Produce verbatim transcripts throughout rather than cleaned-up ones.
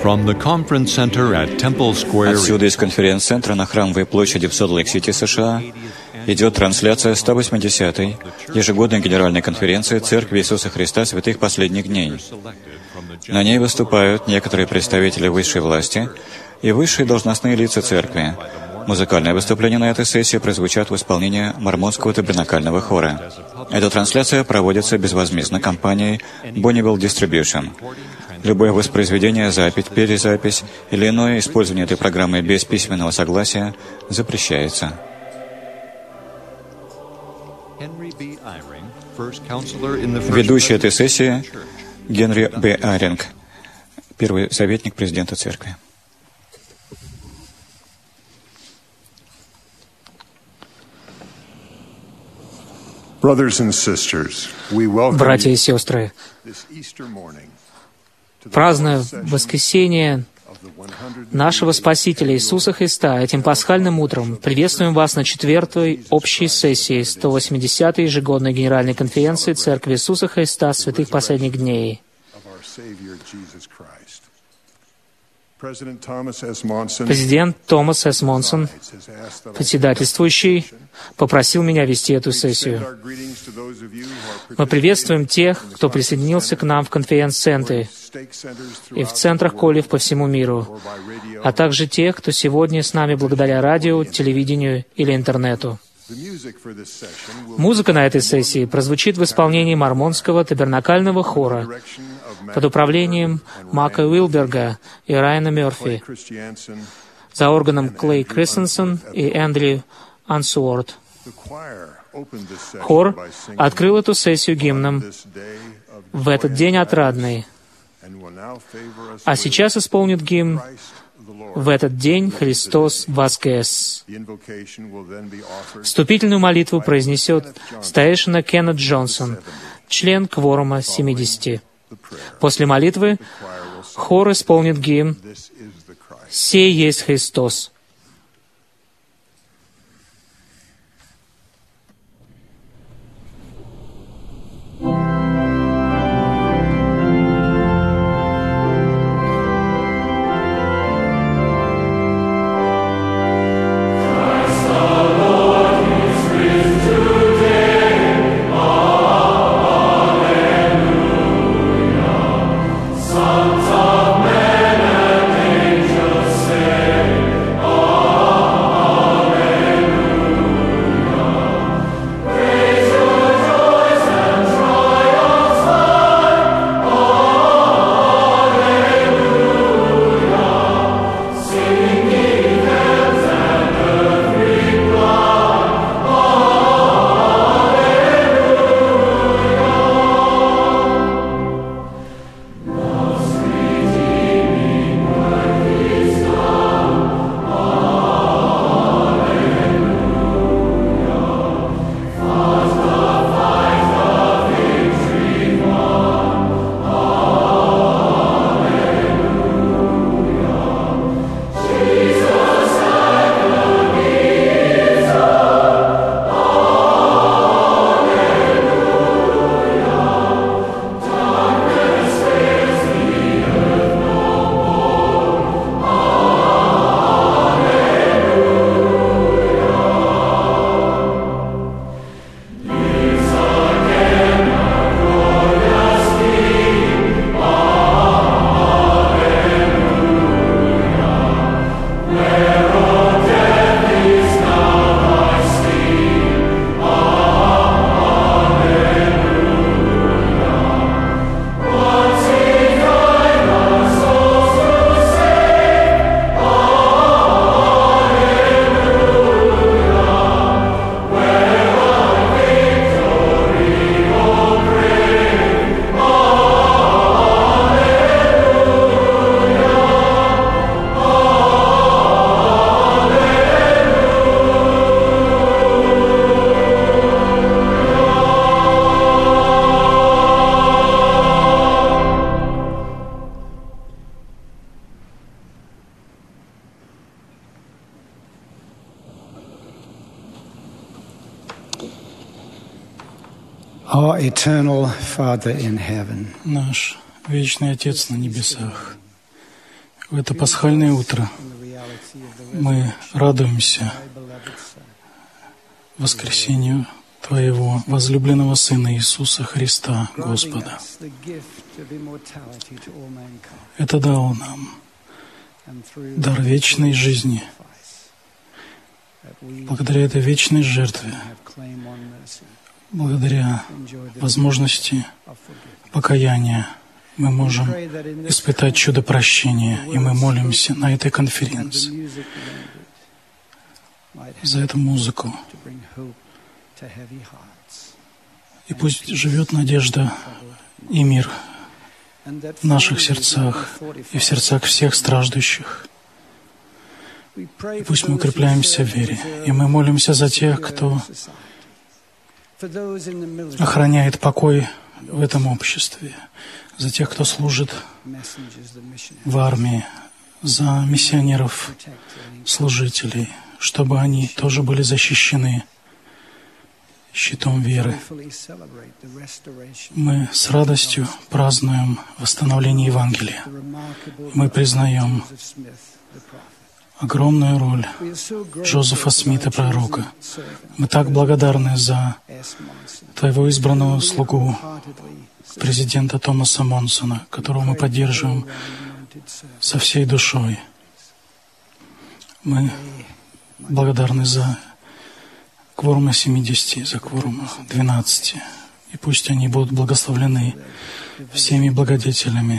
Отсюда, из конференц-центра на Храмовой площади в Солт-Лейк-Сити, США, идет трансляция сто восьмидесятой ежегодной генеральной конференции Церкви Иисуса Христа Святых Последних Дней. На ней выступают некоторые представители высшей власти и высшие должностные лица Церкви. Музыкальные выступления на этой сессии прозвучат в исполнении Мормонского табернакального хора. Эта трансляция проводится безвозмездно компанией Bonneville Distribution. Любое воспроизведение, запись, перезапись или иное использование этой программы без письменного согласия запрещается. Ведущий этой сессии Генри Б. Айринг, первый советник президента Церкви. Братья и сестры, празднуя воскресение нашего Спасителя Иисуса Христа, этим пасхальным утром приветствуем вас на четвертой общей сессии сто восьмидесятой ежегодной Генеральной конференции Церкви Иисуса Христа Святых Последних Дней. Президент Томас С. Монсон, председательствующий, попросил меня вести эту сессию. Мы приветствуем тех, кто присоединился к нам в конференц-центре и в центрах колледж по всему миру, а также тех, кто сегодня с нами благодаря радио, телевидению или интернету. Музыка на этой сессии прозвучит в исполнении Мормонского табернакального хора под управлением Мака Уилберга и Райана Мерфи, за органом Клей Кристенсен и Эндрю Ансуорт. Хор открыл эту сессию гимном «В этот день отрадный», а сейчас исполнит гимн «В этот день Христос воскрес». Вступительную молитву произнесет старейшина Кеннет Джонсон, член кворума семидесяти. После молитвы хор исполнит гимн «Сей есть Христос». Our eternal Father in heaven. Наш вечный Отец на небесах, В это пасхальное утро мы радуемся воскресению Твоего возлюбленного Сына Иисуса Христа, Господа. Это дал нам дар вечной жизни. Благодаря этой вечной жертве, благодаря возможности покаяния, мы можем испытать чудо прощения, и мы молимся на этой конференции за эту музыку. И пусть живет надежда и мир в наших сердцах и в сердцах всех страждущих. И пусть мы укрепляемся в вере, и мы молимся за тех, кто охраняет покой в этом обществе, за тех, кто служит в армии, за миссионеров, служителей, чтобы они тоже были защищены щитом веры. Мы с радостью празднуем восстановление Евангелия. Мы признаем огромную роль Джозефа Смита, пророка. Мы так благодарны за Твоего избранного слугу, президента Томаса Монсона, которого мы поддерживаем со всей душой. Мы благодарны за кворума семидесяти, за кворума двенадцати. И пусть они будут благословлены всеми благодетелями.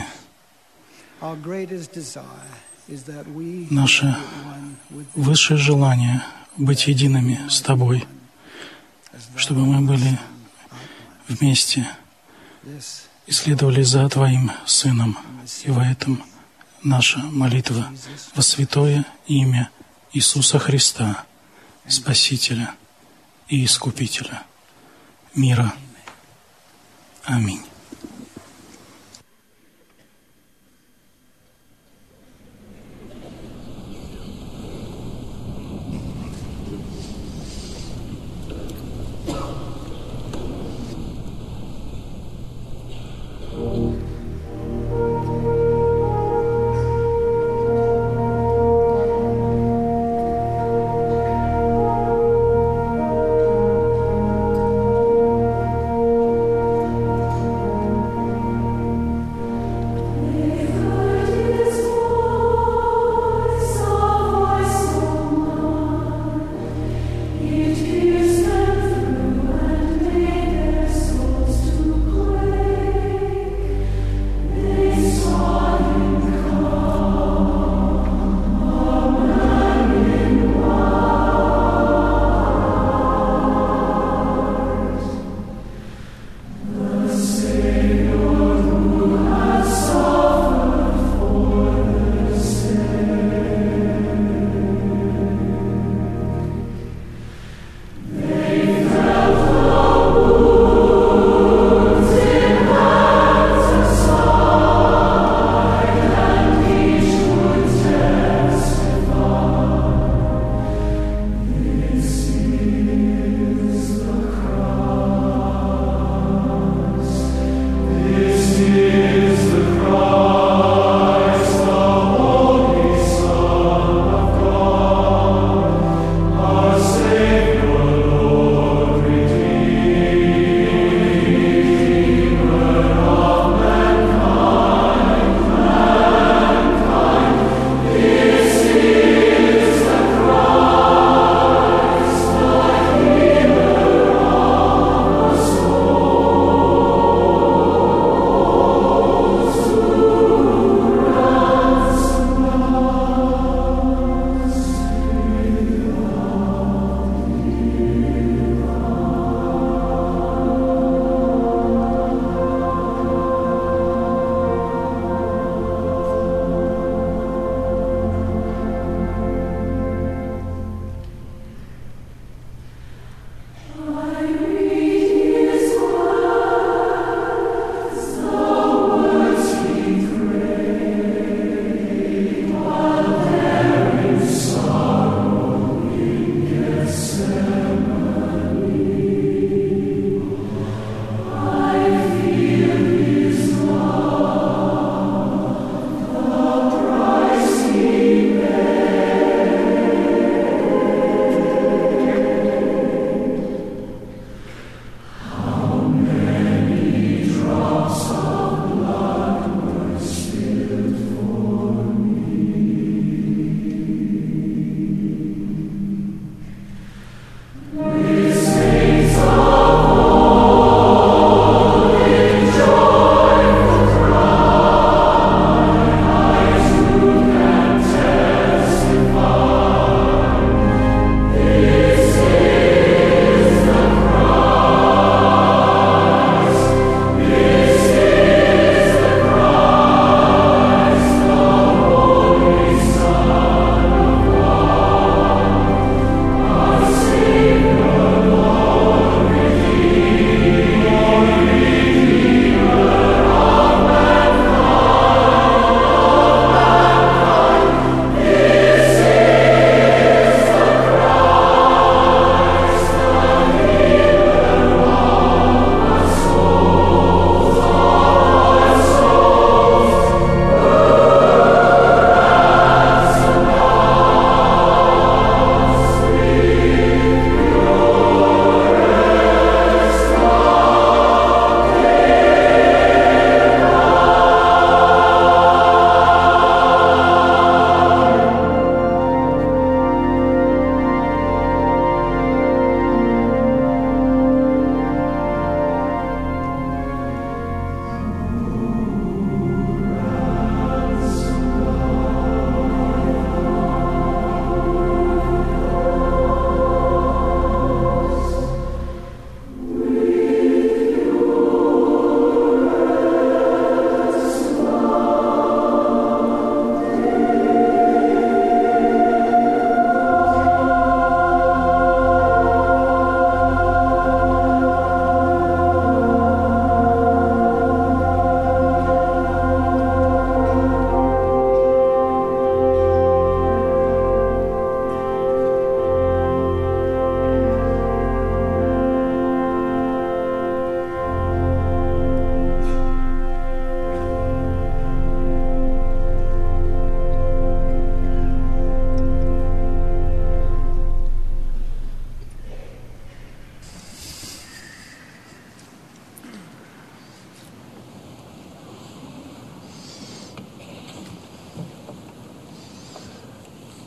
Наше высшее желание быть едиными с Тобой, чтобы мы были вместе и следовали за Твоим Сыном. И в этом наша молитва во святое имя Иисуса Христа, Спасителя и Искупителя мира. Аминь.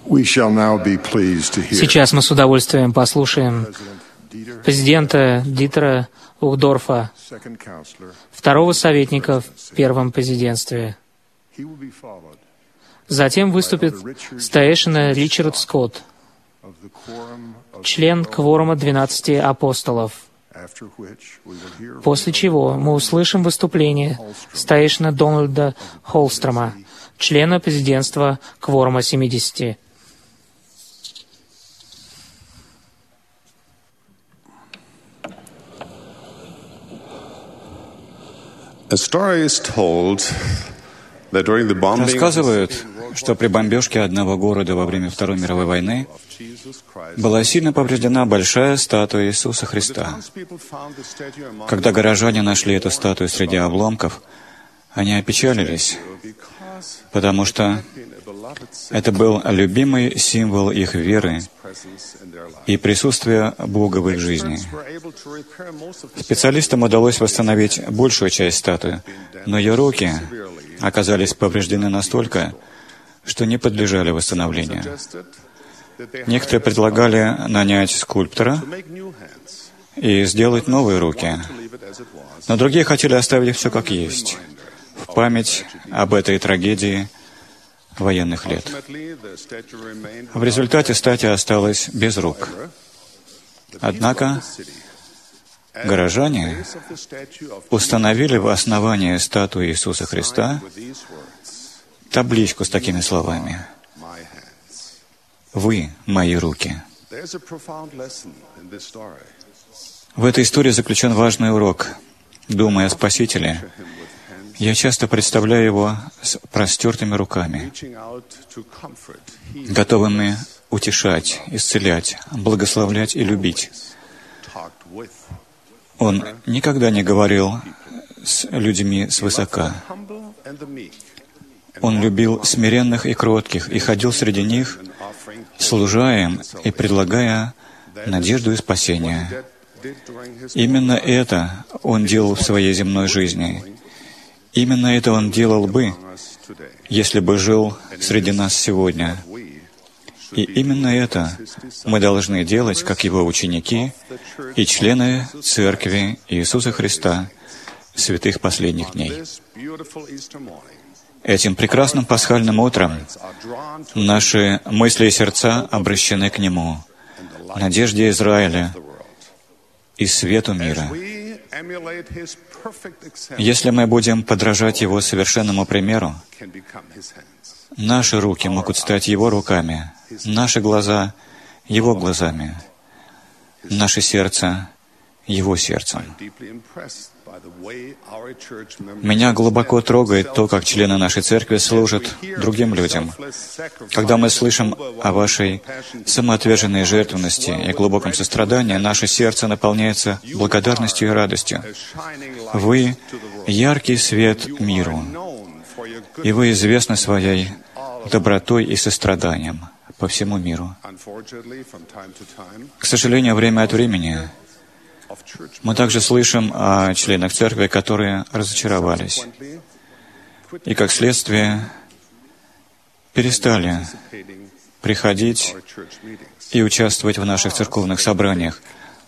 Сейчас мы с удовольствием послушаем президента Дитера Ухдорфа, второго советника в первом президентстве. Затем выступит старейшина Ричард Скотт, член кворума двенадцати апостолов. После чего мы услышим выступление старейшины Дональда Холстрома, члена президентства кворума семидесяти. Рассказывают, что при бомбежке одного города во время Второй мировой войны была сильно повреждена большая статуя Иисуса Христа. Когда горожане нашли эту статую среди обломков, они опечалились, потому что это был любимый символ их веры и присутствия Бога в их жизни. Специалистам удалось восстановить большую часть статуи, но ее руки оказались повреждены настолько, что не подлежали восстановлению. Некоторые предлагали нанять скульптора и сделать новые руки, но другие хотели оставить все как есть, в память об этой трагедии военных лет. В результате статуя осталась без рук. Однако горожане установили в основании статуи Иисуса Христа табличку с такими словами: «Вы — мои руки». В этой истории заключен важный урок. Думая о Спасителе, я часто представляю Его с простертыми руками, готовыми утешать, исцелять, благословлять и любить. Он никогда не говорил с людьми свысока. Он любил смиренных и кротких и ходил среди них, служа им и предлагая надежду и спасение. Именно это Он делал в своей земной жизни. Именно это Он делал бы, если бы жил среди нас сегодня. И именно это мы должны делать, как Его ученики и члены Церкви Иисуса Христа, святых последних дней. Этим прекрасным пасхальным утром наши мысли и сердца обращены к Нему, надежде Израиля и свету мира. Если мы будем подражать Его совершенному примеру, наши руки могут стать Его руками, наши глаза — Его глазами, наше сердце — Его сердцем. Меня глубоко трогает то, как члены нашей церкви служат другим людям. Когда мы слышим о вашей самоотверженной жертвенности и глубоком сострадании, наше сердце наполняется благодарностью и радостью. Вы — яркий свет миру, и вы известны своей добротой и состраданием по всему миру. К сожалению, время от времени мы также слышим о членах церкви, которые разочаровались и, как следствие, перестали приходить и участвовать в наших церковных собраниях,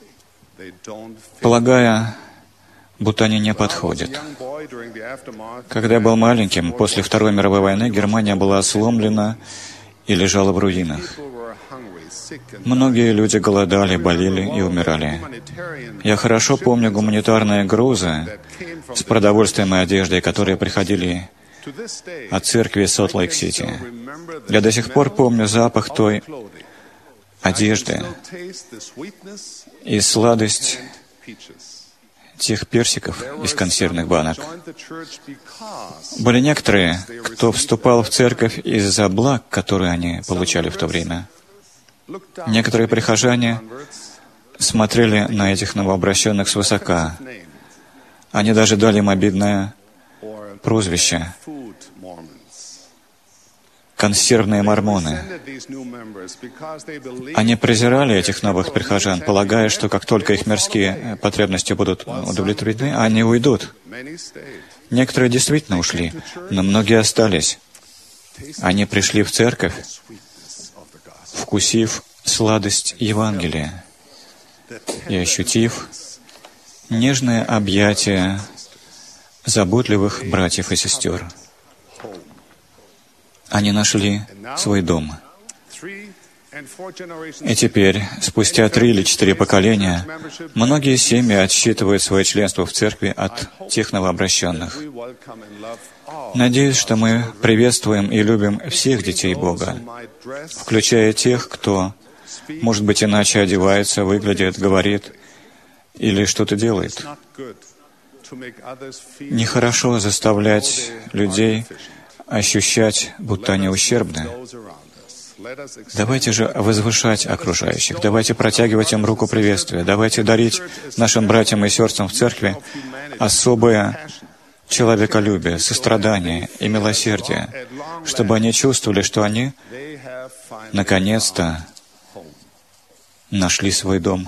полагая, будто они не подходят. Когда я был маленьким, после Второй мировой войны Германия была сломлена и лежала в руинах. Многие люди голодали, болели и умирали. Я хорошо помню гуманитарные грузы с продовольствием и одеждой, которые приходили от церкви Солт-Лейк-Сити. Я до сих пор помню запах той одежды и сладость тех персиков из консервных банок. Были некоторые, кто вступал в церковь из-за благ, которые они получали в то время. Некоторые прихожане смотрели на этих новообращенных свысока. Они даже дали им обидное прозвище — консервные мормоны. Они презирали этих новых прихожан, полагая, что как только их мирские потребности будут удовлетворены, они уйдут. Некоторые действительно ушли, но многие остались. Они пришли в церковь, вкусив сладость Евангелия и ощутив нежное объятие заботливых братьев и сестер. Они нашли свой дом. И теперь, спустя три или четыре поколения, многие семьи отсчитывают свое членство в церкви от тех новообращенных. Надеюсь, что мы приветствуем и любим всех детей Бога, включая тех, кто, может быть, иначе одевается, выглядит, говорит или что-то делает. Нехорошо заставлять людей ощущать, будто они ущербны. Давайте же возвышать окружающих, давайте протягивать им руку приветствия, давайте дарить нашим братьям и сестрам в церкви особое человеколюбие, сострадание и милосердие, чтобы они чувствовали, что они наконец-то нашли свой дом.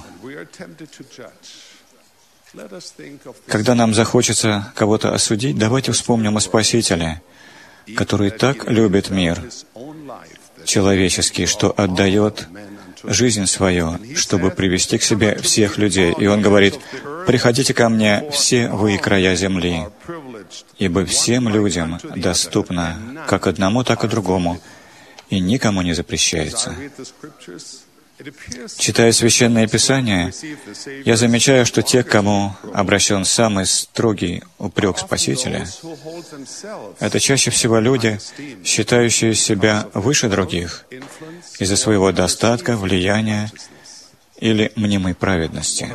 Когда нам захочется кого-то осудить, давайте вспомним о Спасителе, который так любит мир человеческий, что отдает жизнь свою, чтобы привести к себе всех людей. И Он говорит: «Приходите ко мне, все вы края земли, ибо всем людям доступно как одному, так и другому, и никому не запрещается». Читая Священное Писание, я замечаю, что те, к кому обращен самый строгий упрек Спасителя, это чаще всего люди, считающие себя выше других из-за своего достатка, влияния или мнимой праведности.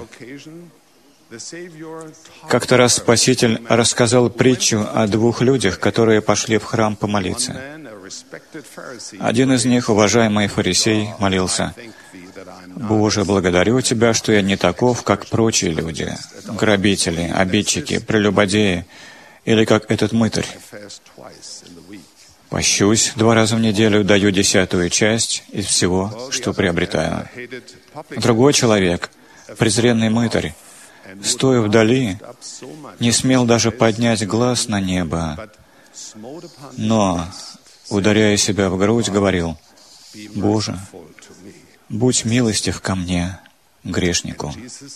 Как-то раз Спаситель рассказал притчу о двух людях, которые пошли в храм помолиться. Один из них, уважаемый фарисей, молился: «Боже, благодарю Тебя, что я не таков, как прочие люди, грабители, обидчики, прелюбодеи, или как этот мытарь. Пощусь два раза в неделю, даю десятую часть из всего, что приобретаю». Другой человек, презренный мытарь, стоя вдали, не смел даже поднять глаз на небо, но, ударяя себя в грудь, говорил: «Боже, будь милостив ко мне, грешнику».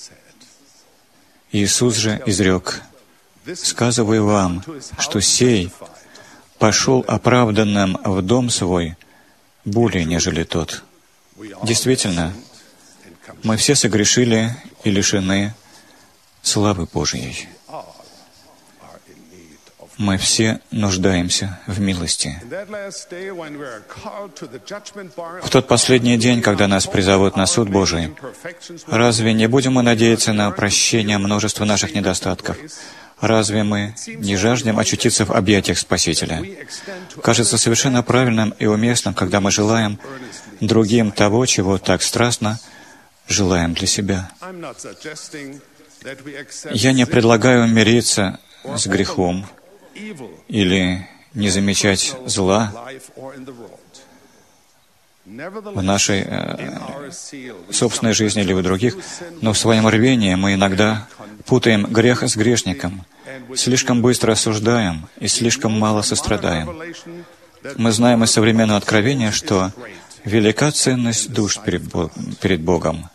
Иисус же изрек: «Сказываю вам, что сей пошел оправданным в дом свой более, нежели тот». Действительно, мы все согрешили и лишены славы Божьей. Мы все нуждаемся в милости. В тот последний день, когда нас призовут на суд Божий, разве не будем мы надеяться на прощение множества наших недостатков? Разве мы не жаждем очутиться в объятиях Спасителя? Кажется совершенно правильным и уместным, когда мы желаем другим того, чего так страстно желаем для себя. Я не предлагаю мириться с грехом или не замечать зла в нашей э, собственной жизни или в других, но в своем рвении мы иногда путаем грех с грешником, слишком быстро осуждаем и слишком мало сострадаем. Мы знаем из современного откровения, что велика ценность душ перед Богом.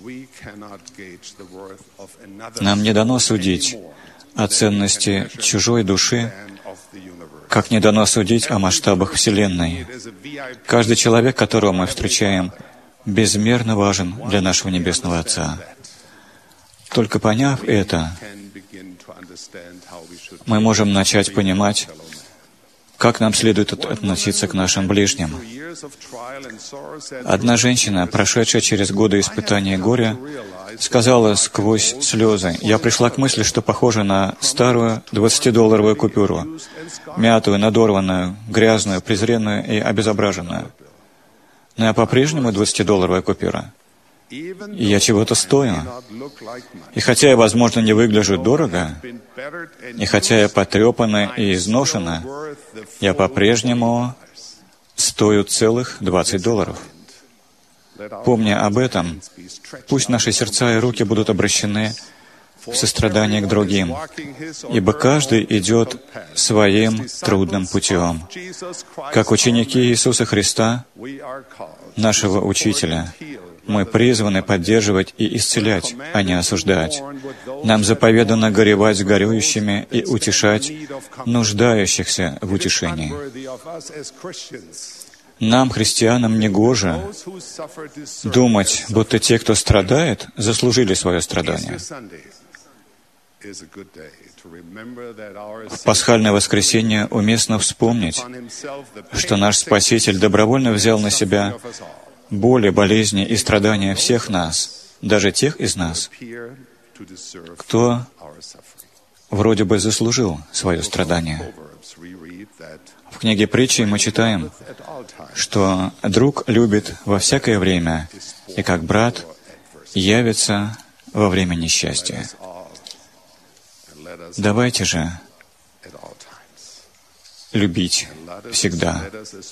Нам не дано судить о ценности чужой души, как не дано судить о масштабах Вселенной. Каждый человек, которого мы встречаем, безмерно важен для нашего Небесного Отца. Только поняв это, мы можем начать понимать, как нам следует относиться к нашим ближним. Одна женщина, прошедшая через годы испытаний и горя, сказала сквозь слезы: «Я пришла к мысли, что похожа на старую двадцатидолларовую купюру, мятую, надорванную, грязную, презренную и обезображенную. Но я по-прежнему двадцатидолларовая купюра. И я чего-то стою. И хотя я, возможно, не выгляжу дорого, и хотя я потрепана и изношена, я по-прежнему стою целых двадцать долларов. Помня об этом, пусть наши сердца и руки будут обращены в сострадании к другим, ибо каждый идет своим трудным путем. Как ученики Иисуса Христа, нашего Учителя, мы призваны поддерживать и исцелять, а не осуждать. Нам заповедано горевать с горюющими и утешать нуждающихся в утешении. Нам, христианам, негоже думать, будто те, кто страдает, заслужили свое страдание. В пасхальное воскресенье уместно вспомнить, что наш Спаситель добровольно взял на себя боли, болезни и страдания всех нас, даже тех из нас, кто вроде бы заслужил свое страдание. В книге Притчи мы читаем, что друг любит во всякое время, и как брат явится во время несчастья. Давайте же любить всегда.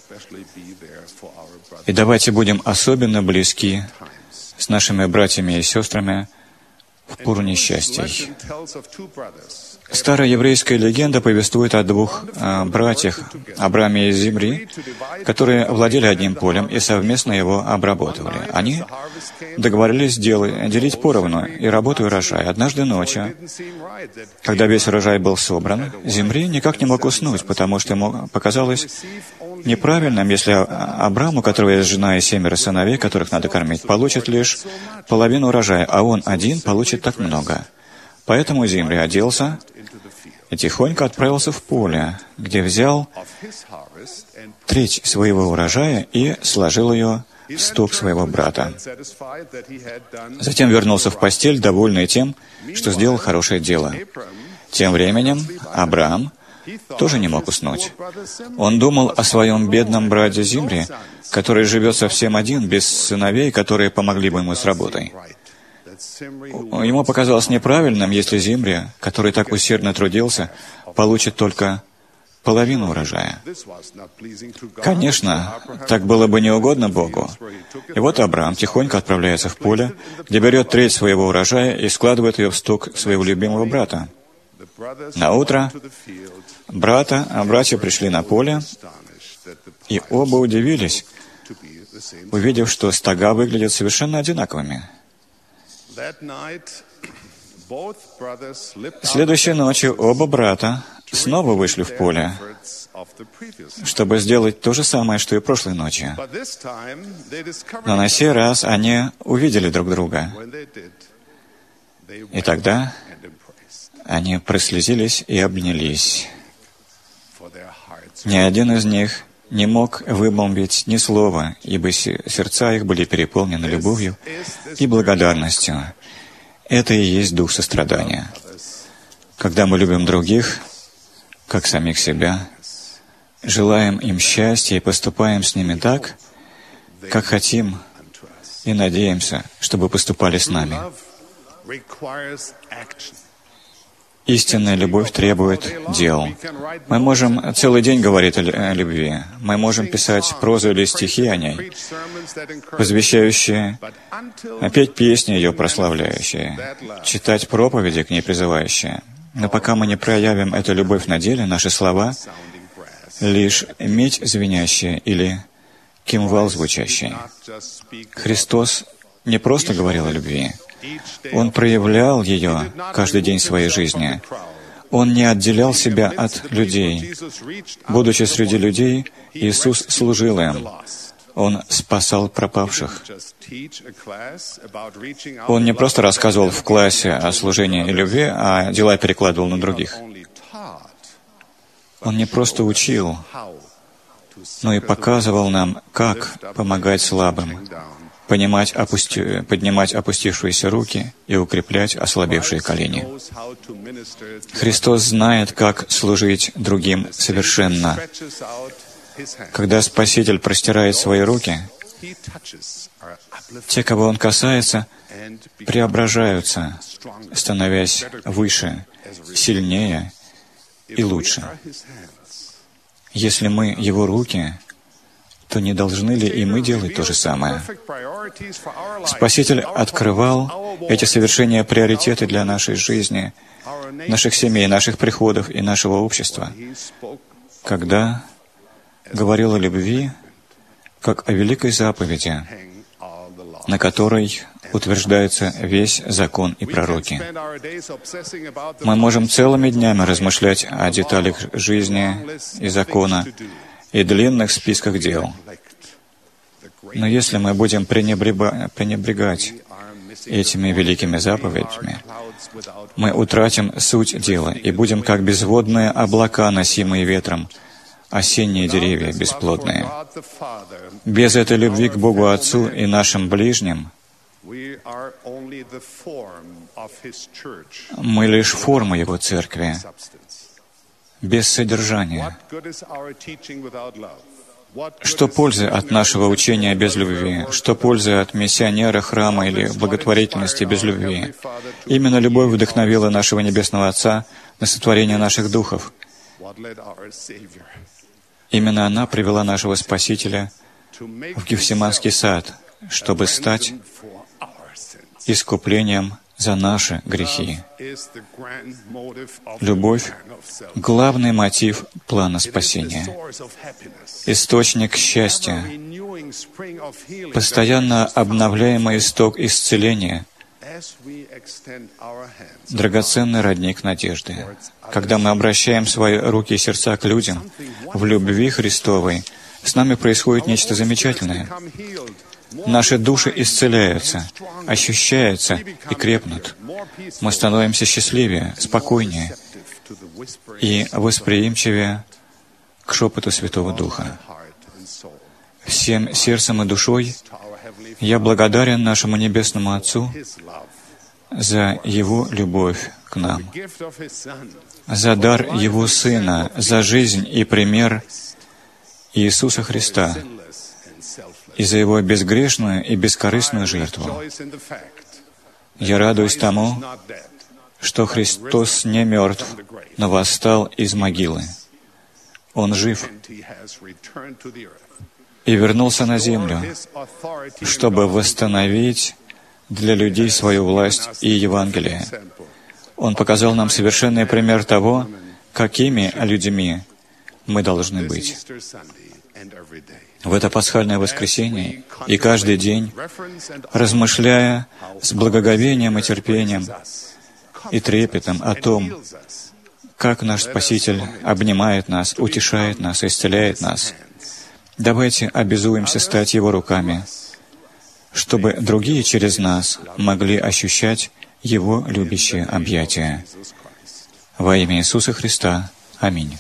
И давайте будем особенно близки с нашими братьями и сестрами в пору несчастий. Старая еврейская легенда повествует о двух э, братьях, Аврааме и Зимри, которые владели одним полем и совместно его обработывали. Они договорились делать, делить поровну и работу и урожай. Однажды ночью, когда весь урожай был собран, Зимри никак не мог уснуть, потому что ему показалось неправильным, если Авраам, у которого есть жена и семеро сыновей, которых надо кормить, получит лишь половину урожая, а он один получит так много. Поэтому Зимри оделся и тихонько отправился в поле, где взял треть своего урожая и сложил ее в сток своего брата. Затем вернулся в постель, довольный тем, что сделал хорошее дело. Тем временем Авраам тоже не мог уснуть. Он думал о своем бедном брате Зимри, который живет совсем один, без сыновей, которые помогли бы ему с работой. Ему показалось неправильным, если Зимри, который так усердно трудился, получит только половину урожая. Конечно, так было бы неугодно Богу. И вот Авраам тихонько отправляется в поле, где берет треть своего урожая и складывает ее в сток своего любимого брата. На утро брата, а братья пришли на поле, и оба удивились, увидев, что стога выглядят совершенно одинаковыми. Следующей ночью оба брата снова вышли в поле, чтобы сделать то же самое, что и прошлой ночью. Но на сей раз они увидели друг друга. И тогда они прослезились и обнялись. Ни один из них не мог вымолвить ни слова, ибо сердца их были переполнены любовью и благодарностью. Это и есть дух сострадания. Когда мы любим других, как самих себя, желаем им счастья и поступаем с ними так, как хотим, и надеемся, чтобы поступали с нами. Истинная любовь требует дел. Мы можем целый день говорить о любви. Мы можем писать прозу или стихи о ней, возвещающие, петь песни ее прославляющие, читать проповеди к ней призывающие. Но пока мы не проявим эту любовь на деле, наши слова — лишь медь звенящая или кимвал звучащий. Христос не просто говорил о любви. Он проявлял ее каждый день своей жизни. Он не отделял себя от людей. Будучи среди людей, Иисус служил им. Он спасал пропавших. Он не просто рассказывал в классе о служении и любви, а дела перекладывал на других. Он не просто учил, но и показывал нам, как помогать слабым, понимать, опусти... поднимать опустившиеся руки и укреплять ослабевшие колени. Христос знает, как служить другим совершенно. Когда Спаситель простирает свои руки, те, кого Он касается, преображаются, становясь выше, сильнее и лучше. Если мы Его руки, то не должны ли и мы делать то же самое? Спаситель открывал эти совершения приоритеты для нашей жизни, наших семей, наших приходов и нашего общества, когда говорил о любви, как о великой заповеди, на которой утверждается весь закон и пророки. Мы можем целыми днями размышлять о деталях жизни и закона и длинных списках дел. Но если мы будем пренебрега- пренебрегать этими великими заповедями, мы утратим суть дела и будем как безводные облака, носимые ветром, осенние деревья бесплодные. Без этой любви к Богу Отцу и нашим ближним мы лишь форма Его Церкви, без содержания. Что пользы от нашего учения без любви? Что пользы от миссионера, храма или благотворительности без любви? Именно любовь вдохновила нашего Небесного Отца на сотворение наших духов. Именно она привела нашего Спасителя в Гефсиманский сад, чтобы стать искуплением за наши грехи. Любовь — главный мотив плана спасения, источник счастья, постоянно обновляемый исток исцеления, драгоценный родник надежды. Когда мы обращаем свои руки и сердца к людям в любви Христовой, с нами происходит нечто замечательное. Наши души исцеляются, ощущаются и крепнут. Мы становимся счастливее, спокойнее и восприимчивее к шепоту Святого Духа. Всем сердцем и душой я благодарен нашему Небесному Отцу за Его любовь к нам, за дар Его Сына, за жизнь и пример Иисуса Христа, и за Его безгрешную и бескорыстную жертву. Я радуюсь тому, что Христос не мертв, но восстал из могилы. Он жив и вернулся на землю, чтобы восстановить для людей свою власть и Евангелие. Он показал нам совершенный пример того, какими людьми мы должны быть. В это пасхальное воскресенье и каждый день, размышляя с благоговением и терпением и трепетом о том, как наш Спаситель обнимает нас, утешает нас, исцеляет нас, давайте обязуемся стать Его руками, чтобы другие через нас могли ощущать Его любящее объятие. Во имя Иисуса Христа. Аминь.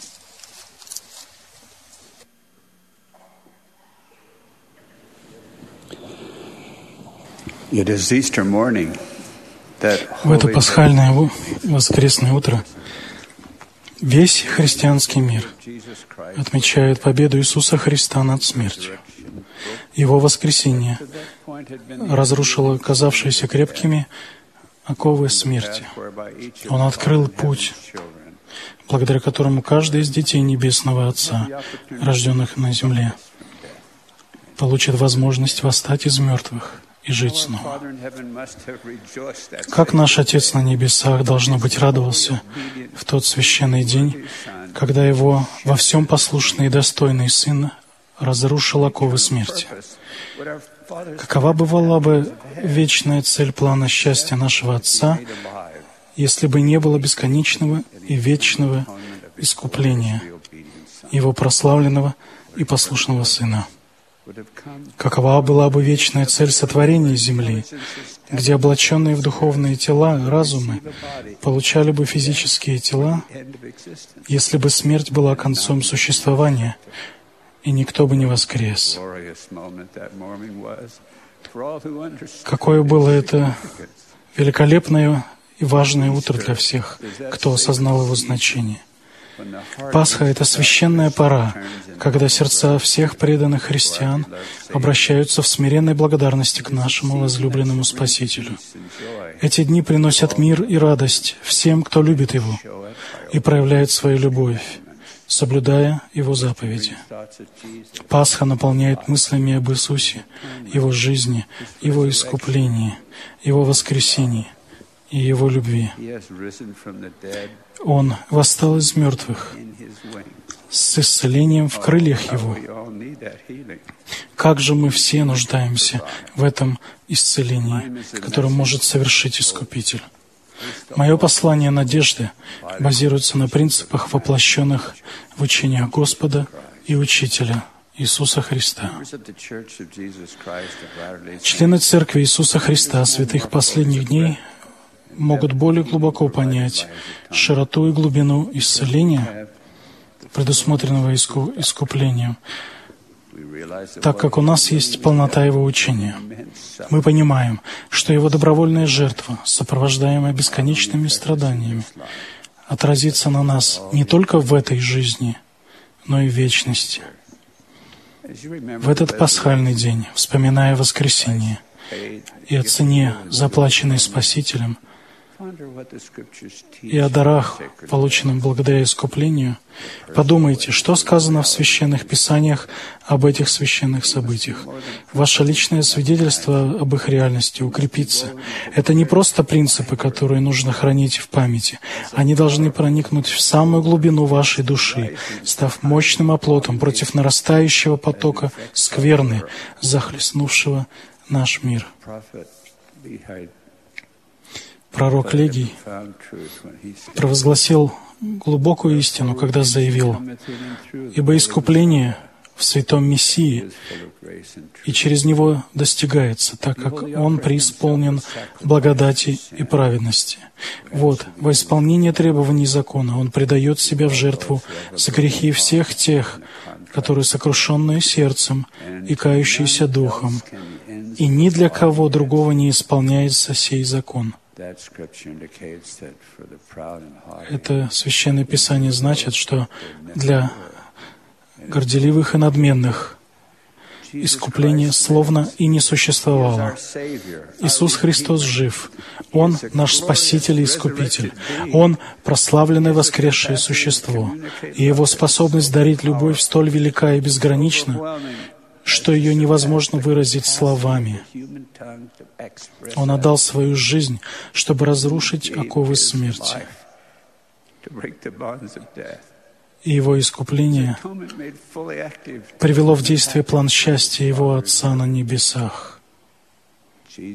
В это пасхальное воскресное утро весь христианский мир отмечает победу Иисуса Христа над смертью. Его воскресение разрушило казавшиеся крепкими оковы смерти. Он открыл путь, благодаря которому каждый из детей Небесного Отца, рожденных на земле, получит возможность восстать из мертвых и жить снова. Как наш Отец на небесах, должно быть, радовался в тот священный день, когда Его во всем послушный и достойный Сын разрушил оковы смерти. Какова бывала бы вечная цель плана счастья нашего Отца, если бы не было бесконечного и вечного искупления Его прославленного и послушного Сына? Какова была бы вечная цель сотворения Земли, где облаченные в духовные тела разумы получали бы физические тела, если бы смерть была концом существования, и никто бы не воскрес? Какое было это великолепное и важное утро для всех, кто осознал его значение. Пасха — это священная пора, когда сердца всех преданных христиан обращаются в смиренной благодарности к нашему возлюбленному Спасителю. Эти дни приносят мир и радость всем, кто любит Его и проявляет свою любовь, соблюдая Его заповеди. Пасха наполняет мыслями об Иисусе, Его жизни, Его искуплении, Его воскресении и Его любви. Он восстал из мертвых с исцелением в крыльях Его. Как же мы все нуждаемся в этом исцелении, которое может совершить Искупитель. Мое послание надежды базируется на принципах, воплощенных в учениях Господа и Учителя Иисуса Христа. Члены Церкви Иисуса Христа, святых последних дней, могут более глубоко понять широту и глубину исцеления, предусмотренного иску- искуплением, так как у нас есть полнота Его учения. Мы понимаем, что Его добровольная жертва, сопровождаемая бесконечными страданиями, отразится на нас не только в этой жизни, но и в вечности. В этот пасхальный день, вспоминая воскресение и о цене, заплаченной Спасителем, и о дарах, полученных благодаря искуплению, подумайте, что сказано в Священных Писаниях об этих священных событиях. Ваше личное свидетельство об их реальности укрепится. Это не просто принципы, которые нужно хранить в памяти. Они должны проникнуть в самую глубину вашей души, став мощным оплотом против нарастающего потока скверны, захлестнувшего наш мир. Пророк Легий провозгласил глубокую истину, когда заявил: «Ибо искупление в святом Мессии, и через Него достигается, так как Он преисполнен благодати и праведности. Вот, во исполнение требований закона Он предает себя в жертву за грехи всех тех, которые сокрушенные сердцем и кающиеся духом, и ни для кого другого не исполняется сей закон». Это Священное Писание значит, что для горделивых и надменных искупление словно и не существовало. Иисус Христос жив. Он наш Спаситель и Искупитель. Он прославленное воскресшее существо. И Его способность дарить любовь столь велика и безгранична, что ее невозможно выразить словами. Он отдал свою жизнь, чтобы разрушить оковы смерти. И Его искупление привело в действие план счастья Его Отца на небесах. И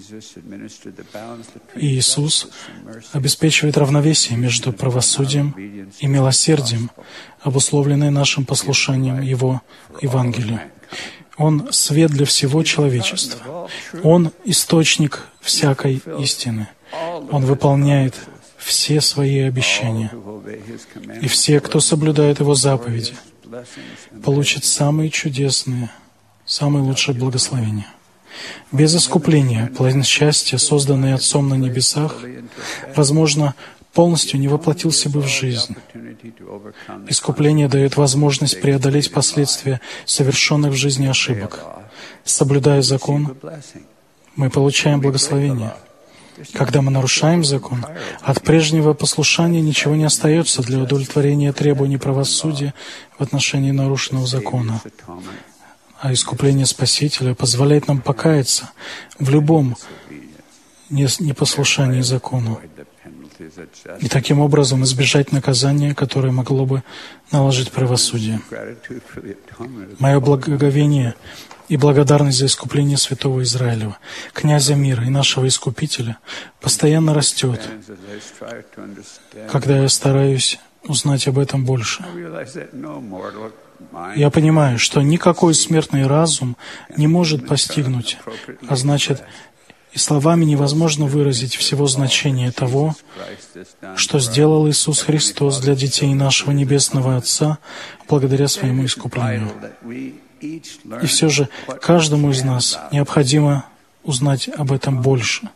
Иисус обеспечивает равновесие между правосудием и милосердием, обусловленное нашим послушанием Его Евангелию. Он — свет для всего человечества. Он — источник всякой истины. Он выполняет все свои обещания. И все, кто соблюдает Его заповеди, получат самые чудесные, самые лучшие благословения. Без искупления план счастья, созданный Отцом на небесах, возможно, полностью не воплотился бы в жизнь. Искупление дает возможность преодолеть последствия совершенных в жизни ошибок. Соблюдая закон, мы получаем благословение. Когда мы нарушаем закон, от прежнего послушания ничего не остается для удовлетворения требований правосудия в отношении нарушенного закона. А искупление Спасителя позволяет нам покаяться в любом непослушании закону и таким образом избежать наказания, которое могло бы наложить правосудие. Мое благоговение и благодарность за искупление Святого Израилева, Князя мира и нашего Искупителя, постоянно растет, когда я стараюсь узнать об этом больше. Я понимаю, что никакой смертный разум не может постигнуть, а значит, и словами невозможно выразить всего значения того, что сделал Иисус Христос для детей нашего Небесного Отца благодаря своему искуплению. И все же каждому из нас необходимо узнать об этом больше.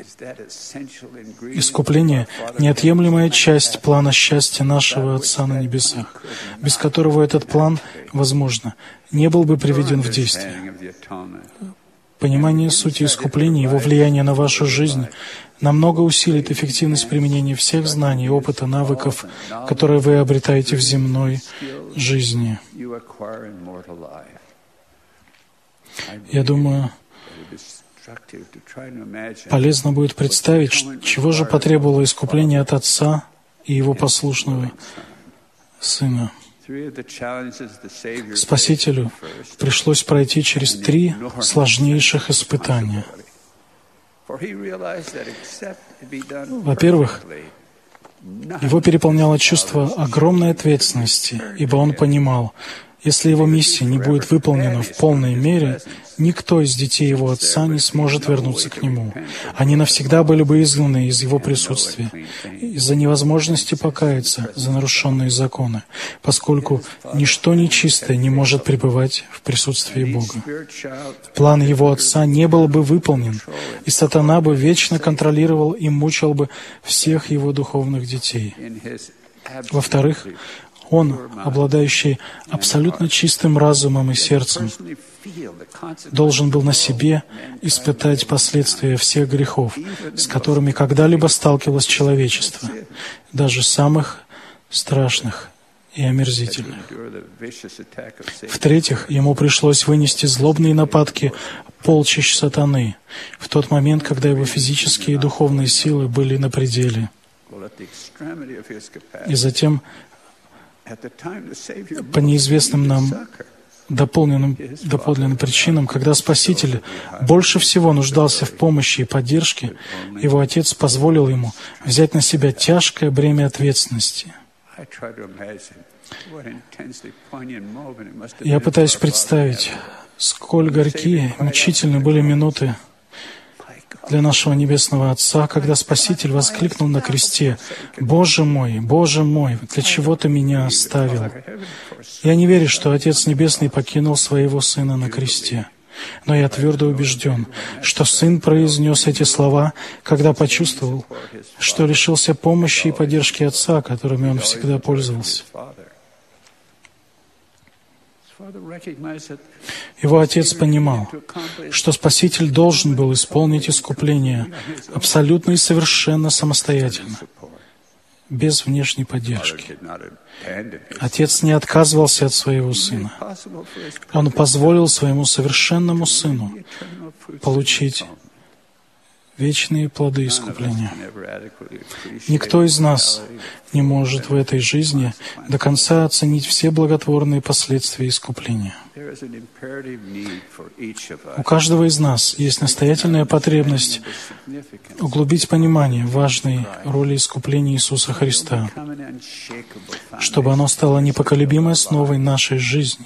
Искупление — неотъемлемая часть плана счастья нашего Отца на небесах, без которого этот план, возможно, не был бы приведен в действие. Понимание сути искупления и его влияния на вашу жизнь намного усилит эффективность применения всех знаний, опыта, навыков, которые вы обретаете в земной жизни. Я думаю, полезно будет представить, чего же потребовало искупление от Отца и Его послушного Сына. Спасителю пришлось пройти через три сложнейших испытания. Во-первых, его переполняло чувство огромной ответственности, ибо он понимал, если его миссия не будет выполнена в полной мере, никто из детей его отца не сможет вернуться к нему. Они навсегда были бы изгнаны из его присутствия из-за невозможности покаяться за нарушенные законы, поскольку ничто нечистое не может пребывать в присутствии Бога. План его отца не был бы выполнен, и сатана бы вечно контролировал и мучил бы всех его духовных детей. Во-вторых, он, обладающий абсолютно чистым разумом и сердцем, должен был на себе испытать последствия всех грехов, с которыми когда-либо сталкивалось человечество, даже самых страшных и омерзительных. В-третьих, ему пришлось вынести злобные нападки полчищ сатаны в тот момент, когда его физические и духовные силы были на пределе. И затем, по неизвестным нам дополненным, доподлинным причинам, когда Спаситель больше всего нуждался в помощи и поддержке, его Отец позволил ему взять на себя тяжкое бремя ответственности. Я пытаюсь представить, сколь горькие, мучительны были минуты для нашего Небесного Отца, когда Спаситель воскликнул на кресте: «Боже мой, Боже мой, для чего Ты меня оставил?» Я не верю, что Отец Небесный покинул Своего Сына на кресте. Но я твердо убежден, что Сын произнес эти слова, когда почувствовал, что лишился помощи и поддержки Отца, которыми Он всегда пользовался. Его Отец понимал, что Спаситель должен был исполнить искупление абсолютно и совершенно самостоятельно, без внешней поддержки. Отец не отказывался от Своего Сына. Он позволил Своему совершенному Сыну получить вечные плоды искупления. Никто из нас не может в этой жизни до конца оценить все благотворные последствия искупления. У каждого из нас есть настоятельная потребность углубить понимание важной роли искупления Иисуса Христа, чтобы оно стало непоколебимой основой нашей жизни.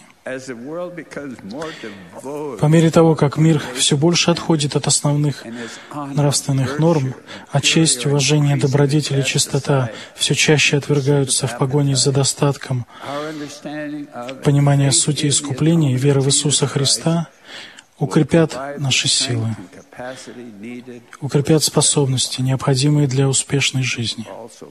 По мере того, как мир все больше отходит от основных нравственных норм, а честь, уважение, добродетель и чистота все чаще отвергаются в погоне за достатком, понимание сути искупления и веры в Иисуса Христа укрепят наши силы, укрепят способности, необходимые для успешной жизни.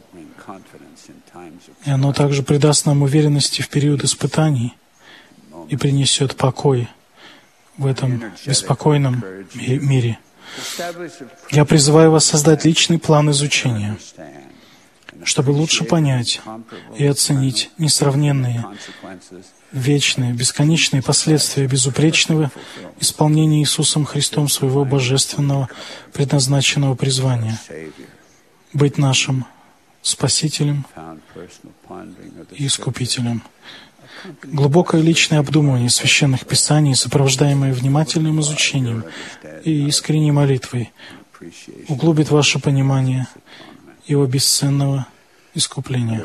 И оно также придаст нам уверенности в период испытаний и принесет покой в этом беспокойном мире. Я призываю вас создать личный план изучения, чтобы лучше понять и оценить несравненные, вечные, бесконечные последствия безупречного исполнения Иисусом Христом своего божественного предназначенного призвания — быть нашим Спасителем и Искупителем. Глубокое личное обдумывание Священных Писаний, сопровождаемое внимательным изучением и искренней молитвой, углубит ваше понимание Его бесценного искупления.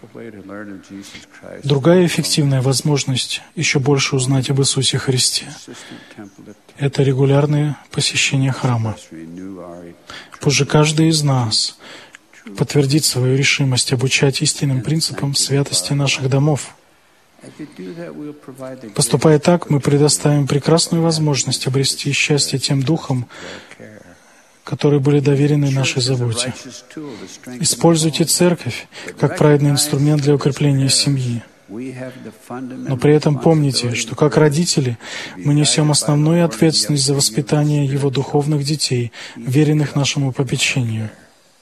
Другая эффективная возможность еще больше узнать об Иисусе Христе — это регулярное посещение храма. Позже каждый из нас подтвердит свою решимость обучать истинным принципам святости наших домов. Поступая так, мы предоставим прекрасную возможность обрести счастье тем духам, которые были доверены нашей заботе. Используйте церковь как праведный инструмент для укрепления семьи. Но при этом помните, что как родители мы несем основную ответственность за воспитание его духовных детей, веренных нашему попечению.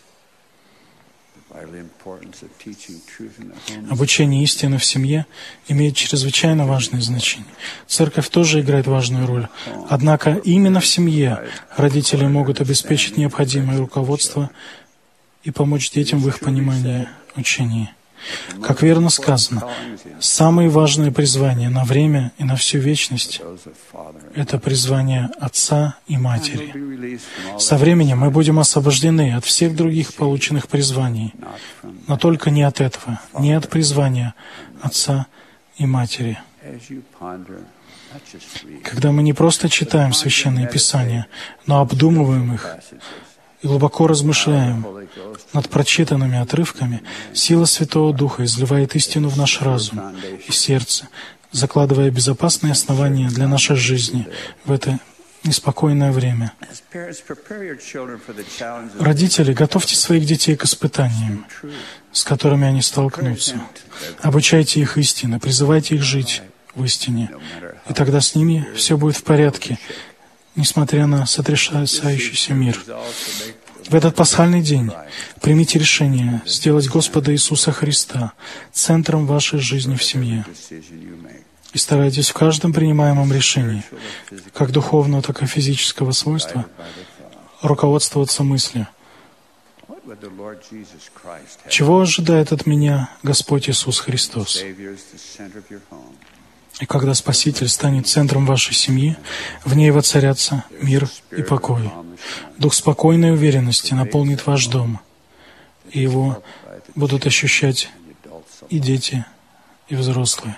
Обучение истины в семье имеет чрезвычайно важное значение. Церковь тоже играет важную роль. Однако именно в семье родители могут обеспечить необходимое руководство и помочь детям в их понимании учения. Как верно сказано, самое важное призвание на время и на всю вечность — это призвание отца и матери. Со временем мы будем освобождены от всех других полученных призваний, но только не от этого, не от призвания отца и матери. Когда мы не просто читаем Священные Писания, но обдумываем их и глубоко размышляем над прочитанными отрывками, сила Святого Духа изливает истину в наш разум и сердце, закладывая безопасные основания для нашей жизни в это неспокойное время. Родители, готовьте своих детей к испытаниям, с которыми они столкнутся. Обучайте их истине, призывайте их жить в истине, и тогда с ними все будет в порядке, несмотря на сотрясающийся мир. В этот пасхальный день примите решение сделать Господа Иисуса Христа центром вашей жизни в семье. И старайтесь в каждом принимаемом решении, как духовного, так и физического свойства, руководствоваться мыслью: чего ожидает от меня Господь Иисус Христос? И когда Спаситель станет центром вашей семьи, в ней воцарятся мир и покой. Дух спокойной уверенности наполнит ваш дом, и его будут ощущать и дети, и взрослые.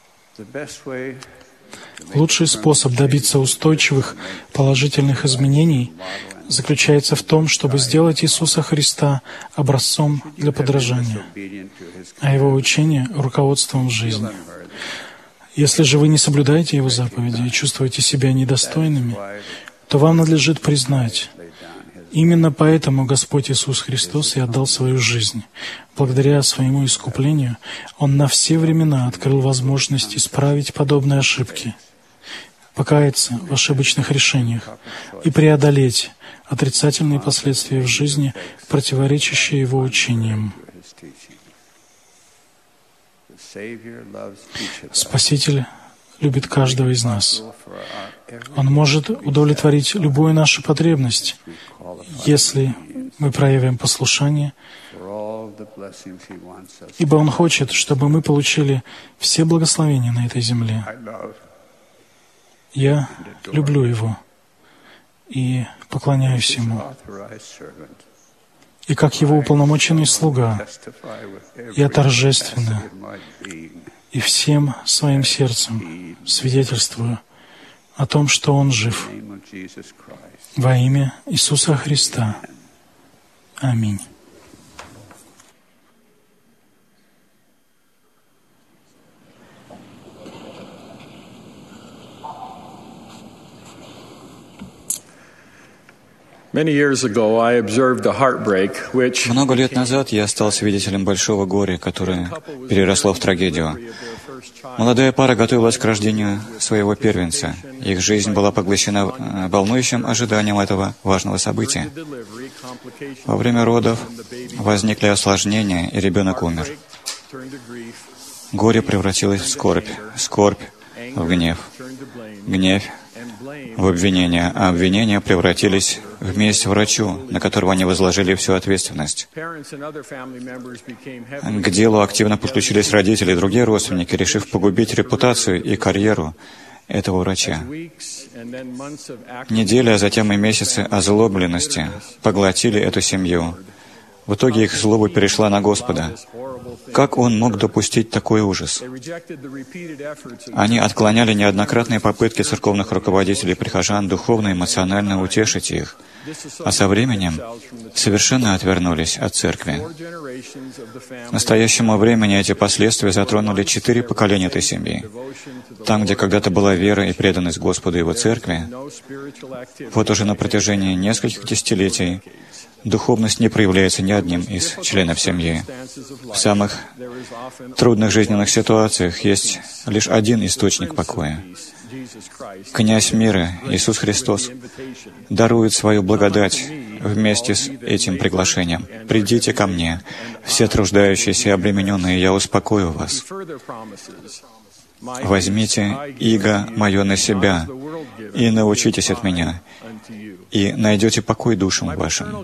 Лучший способ добиться устойчивых положительных изменений заключается в том, чтобы сделать Иисуса Христа образцом для подражания, а Его учение — руководством в жизни. Если же вы не соблюдаете Его заповеди и чувствуете себя недостойными, то вам надлежит признать: именно поэтому Господь Иисус Христос и отдал свою жизнь. Благодаря своему искуплению Он на все времена открыл возможность исправить подобные ошибки, покаяться в ошибочных решениях и преодолеть отрицательные последствия в жизни, противоречащие Его учениям. Спаситель любит каждого из нас. Он может удовлетворить любую нашу потребность, если мы проявим послушание, ибо Он хочет, чтобы мы получили все благословения на этой земле. Я люблю Его и поклоняюсь Ему. И как Его уполномоченный слуга, я торжественно и всем своим сердцем свидетельствую о том, что Он жив. Во имя Иисуса Христа. Аминь. Много лет назад я стал свидетелем большого горя, которое переросло в трагедию. Молодая пара готовилась к рождению своего первенца. Их жизнь была поглощена волнующим ожиданием этого важного события. Во время родов возникли осложнения, и ребенок умер. Горе превратилось в скорбь, скорбь в гнев, гнев в обвинения, а обвинения превратились в месть врачу, на которого они возложили всю ответственность. К делу активно подключились родители и другие родственники, решив погубить репутацию и карьеру этого врача. Недели, а затем и месяцы озлобленности поглотили эту семью. В итоге их злоба перешла на Господа. Как Он мог допустить такой ужас? Они отклоняли неоднократные попытки церковных руководителей и прихожан духовно и эмоционально утешить их, а со временем совершенно отвернулись от церкви. К настоящему времени эти последствия затронули четыре поколения этой семьи. Там, где когда-то была вера и преданность Господу и Его церкви, вот уже на протяжении нескольких десятилетий духовность не проявляется ни одним из членов семьи. В самых трудных жизненных ситуациях есть лишь один источник покоя. Князь мира, Иисус Христос, дарует свою благодать вместе с этим приглашением. «Придите ко мне, все труждающиеся и обремененные, я успокою вас. Возьмите иго мое на себя и научитесь от меня, и найдете покой душам вашим».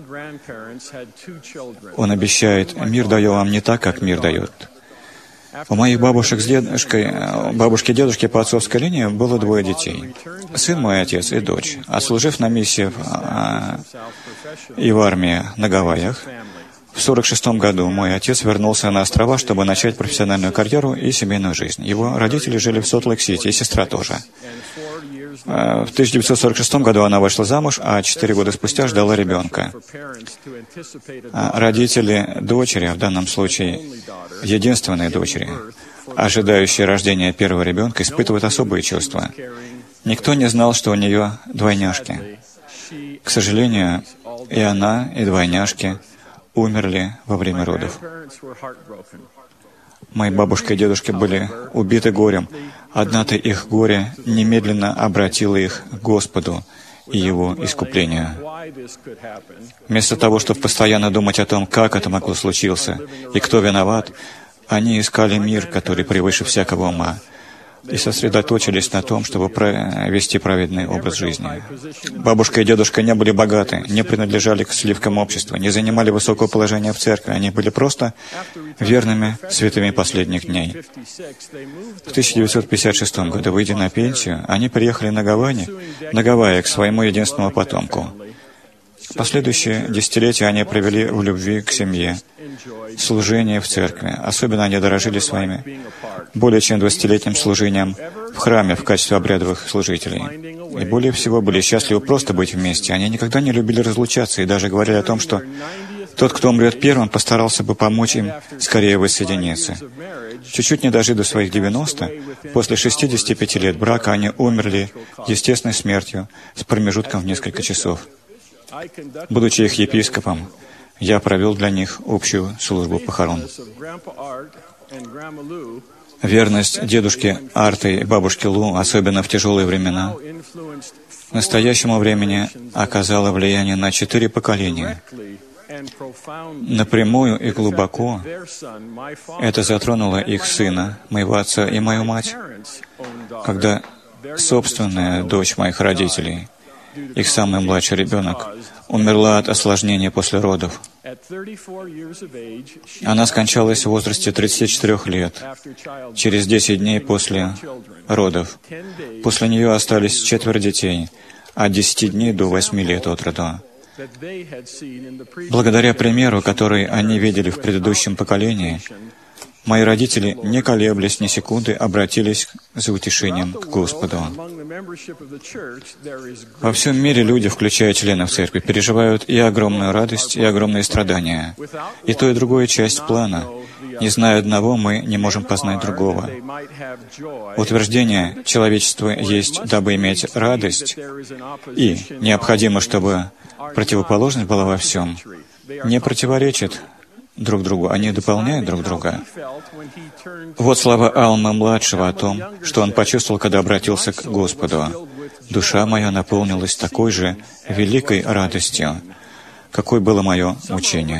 Он обещает: «Мир даю вам не так, как мир дает». У моих бабушек с дедушкой, бабушки и дедушки по отцовской линии было двое детей. Сын мой, отец и дочь. Отслужив на миссии в, и в армии на Гавайях, в сорок шестом году мой отец вернулся на острова, чтобы начать профессиональную карьеру и семейную жизнь. Его родители жили в Солт-Лейк-Сити, и сестра тоже. В тысяча девятьсот сорок шестом году она вышла замуж, а четыре года спустя ждала ребенка. Родители дочери, в данном случае единственной дочери, ожидающие рождения первого ребенка, испытывают особые чувства. Никто не знал, что у нее двойняшки. К сожалению, и она, и двойняшки умерли во время родов. Мои бабушка и дедушка были убиты горем, однако их горе немедленно обратило их к Господу и Его искуплению. Вместо того, чтобы постоянно думать о том, как это могло случиться и кто виноват, они искали мир, который превыше всякого ума, и сосредоточились на том, чтобы вести праведный образ жизни. Бабушка и дедушка не были богаты, не принадлежали к сливкам общества, не занимали высокого положения в церкви, они были просто верными святыми последних дней. В тысяча девятьсот пятьдесят шестом году, выйдя на пенсию, они приехали на Гавайи, на Гавайи к своему единственному потомку. Последующие десятилетия они провели в любви к семье, служении в церкви. Особенно они дорожили своими более чем двадцатилетним служением в храме в качестве обрядовых служителей. И более всего были счастливы просто быть вместе. Они никогда не любили разлучаться и даже говорили о том, что тот, кто умрет первым, постарался бы помочь им скорее воссоединиться. Чуть-чуть не дожив до своих девяноста, после шестидесяти пяти лет брака они умерли естественной смертью с промежутком в несколько часов. Будучи их епископом, я провел для них общую службу похорон. Верность дедушке Арты и бабушке Лу, особенно в тяжелые времена, к настоящему времени оказала влияние на четыре поколения. Напрямую и глубоко это затронуло их сына, моего отца и мою мать, когда собственная дочь моих родителей, их самый младший ребенок, умерла от осложнения после родов. Она скончалась в возрасте тридцати четырёх лет, через десять дней после родов. После нее остались четверо детей, от десяти дней до восьми лет от роду. Благодаря примеру, который они видели в предыдущем поколении, мои родители, не колеблясь ни секунды, обратились за утешением к Господу. Во всем мире люди, включая членов церкви, переживают и огромную радость, и огромные страдания. И то, и другое часть плана. Не зная одного, мы не можем познать другого. Утверждение «человечество есть, дабы иметь радость» и «необходимо, чтобы противоположность была во всем» не противоречит друг другу, они дополняют друг друга. Вот слова Алма-младшего о том, что он почувствовал, когда обратился к Господу. «Душа моя наполнилась такой же великой радостью, какой было мое мучение».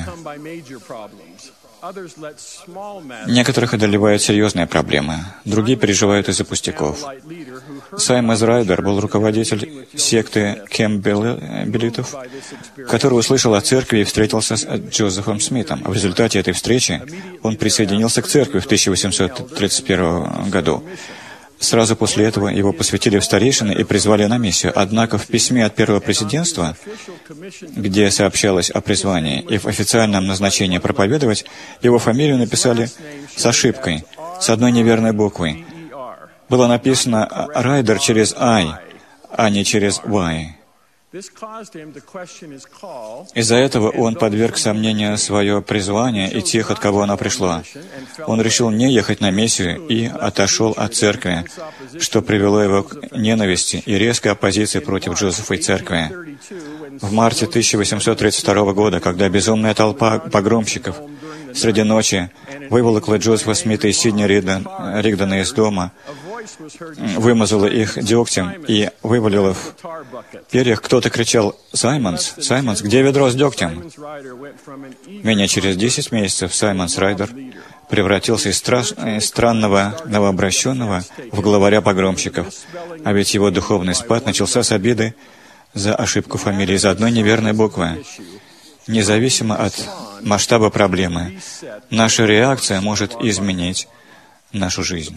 Некоторых одолевают серьезные проблемы, другие переживают из-за пустяков. Саймон Райдер был руководитель секты Кэмпбеллитов, который услышал о церкви и встретился с Джозефом Смитом. В результате этой встречи он присоединился к церкви в тысяча восемьсот тридцать первом году. Сразу после этого его посвятили в старейшины и призвали на миссию. Однако в письме от первого президентства, где сообщалось о призвании, и в официальном назначении проповедовать, его фамилию написали с ошибкой, с одной неверной буквой. Было написано «Райдер» через «I», а не через «Y». Из-за этого он подверг сомнению свое призвание и тех, от кого оно пришло. Он решил не ехать на миссию и отошел от церкви, что привело его к ненависти и резкой оппозиции против Джозефа и церкви. В марте тысяча восемьсот тридцать второго года, когда безумная толпа погромщиков среди ночи выволокла Джозефа Смита и Сидни Ригдона, Ригдона из дома, вымазала их дегтем и вывалила в перьях, кто-то кричал: «Саймонс, Саймонс, где ведро с дегтем?» Менее через десять месяцев Саймонс Райдер превратился из, страш... из странного новообращенного в главаря погромщиков, а ведь его духовный спад начался с обиды за ошибку фамилии, из одной неверной буквы. Независимо от масштаба проблемы, наша реакция может изменить нашу жизнь.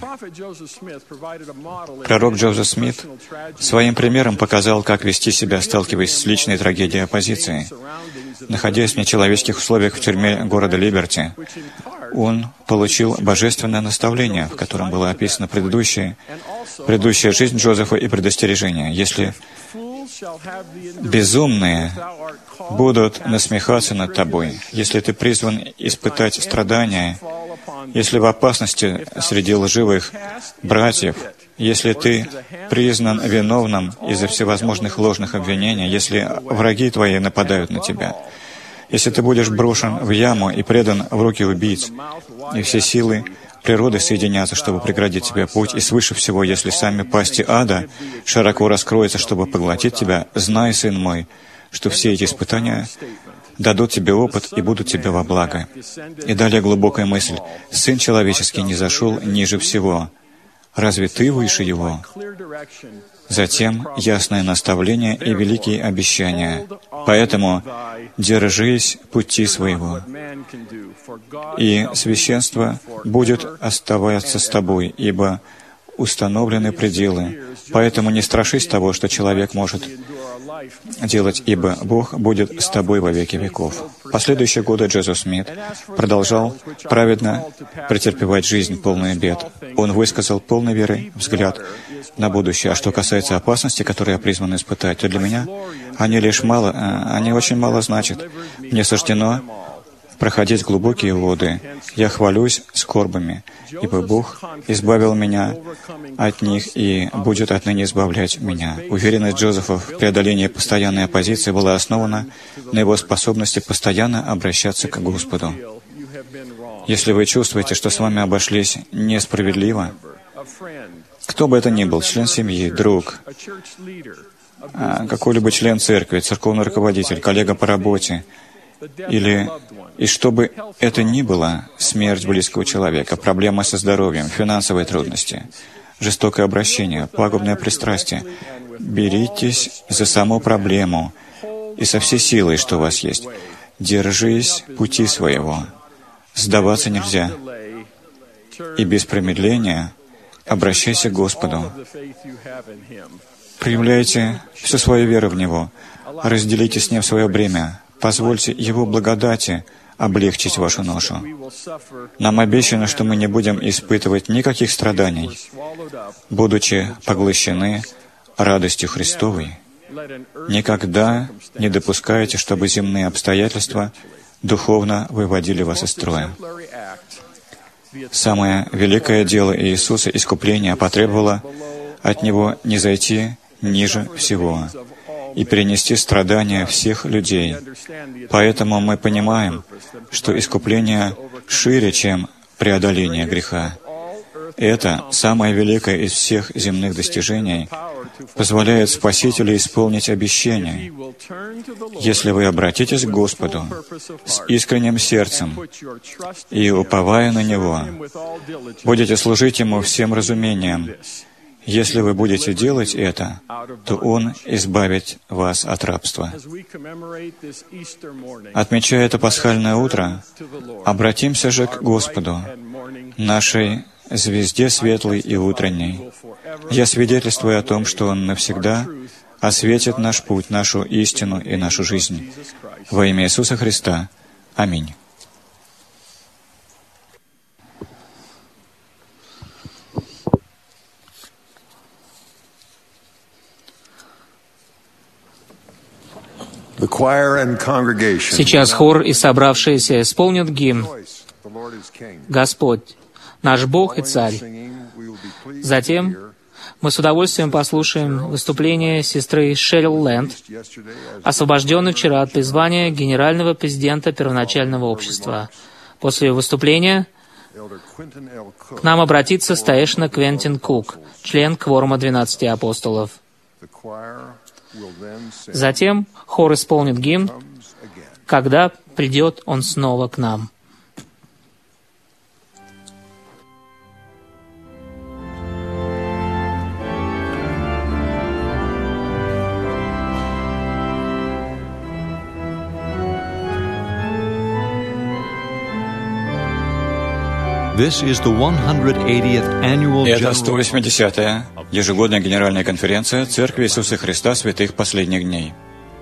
Пророк Джозеф Смит своим примером показал, как вести себя, сталкиваясь с личной трагедией оппозиции. Находясь в нечеловеческих условиях в тюрьме города Либерти, он получил божественное наставление, в котором была описана предыдущая, предыдущая жизнь Джозефа и предостережение. Если безумные будут насмехаться над тобой, если ты призван испытать страдания, если в опасности среди лживых братьев, если ты признан виновным из-за всевозможных ложных обвинений, если враги твои нападают на тебя, если ты будешь брошен в яму и предан в руки убийц, и все силы природы соединятся, чтобы преградить тебе путь, и свыше всего, если сами пасти ада широко раскроются, чтобы поглотить тебя, знай, сын мой, что все эти испытания дадут тебе опыт и будут тебе во благо. И далее глубокая мысль. Сын человеческий не зашел ниже всего. Разве ты выше его? Затем ясное наставление и великие обещания. Поэтому держись пути своего, и священство будет оставаться с тобой, ибо установлены пределы. Поэтому не страшись того, что человек может делать, ибо Бог будет с тобой во веки веков. В последующие годы Джозеф Смит продолжал праведно претерпевать жизнь, полную бед. Он высказал полной веры взгляд на будущее. А что касается опасностей, которые я призван испытать, то для меня они лишь мало, они очень мало значат. Мне суждено проходить глубокие воды. Я хвалюсь скорбами, ибо Бог избавил меня от них и будет отныне избавлять меня. Уверенность Джозефа в преодолении постоянной оппозиции была основана на его способности постоянно обращаться к Господу. Если вы чувствуете, что с вами обошлись несправедливо, кто бы это ни был, член семьи, друг, какой-либо член церкви, церковный руководитель, коллега по работе, или, и что бы это ни было, смерть близкого человека, проблемы со здоровьем, финансовые трудности, жестокое обращение, пагубное пристрастие, беритесь за саму проблему и со всей силой, что у вас есть. Держись пути своего. Сдаваться нельзя. И без промедления обращайся к Господу. Проявляйте всю свою веру в Него. Разделите с Ним свое бремя. Позвольте Его благодати облегчить вашу ношу. Нам обещано, что мы не будем испытывать никаких страданий, будучи поглощены радостью Христовой. Никогда не допускайте, чтобы земные обстоятельства духовно выводили вас из строя. Самое великое дело Иисуса, искупление, потребовало от Него не зайти ниже всего и перенести страдания всех людей. Поэтому мы понимаем, что искупление шире, чем преодоление греха. Это самое великое из всех земных достижений, позволяет Спасителю исполнить обещание. Если вы обратитесь к Господу с искренним сердцем и, уповая на Него, будете служить Ему всем разумением, если вы будете делать это, то Он избавит вас от рабства. Отмечая это пасхальное утро, обратимся же к Господу, нашей звезде светлой и утренней. Я свидетельствую о том, что Он навсегда осветит наш путь, нашу истину и нашу жизнь. Во имя Иисуса Христа. Аминь. Сейчас хор и собравшиеся исполнят гимн «Господь, наш Бог и Царь». Затем мы с удовольствием послушаем выступление сестры Шерил Лэнд, освобожденной вчера от призвания генерального президента первоначального общества. После ее выступления к нам обратится старейшина Квентин Кук, член кворума двенадцати апостолов. Затем хор исполнит гимн «Когда придет он снова к нам». Это сто восьмидесятая ежегодная генеральная конференция Церкви Иисуса Христа Святых Последних Дней.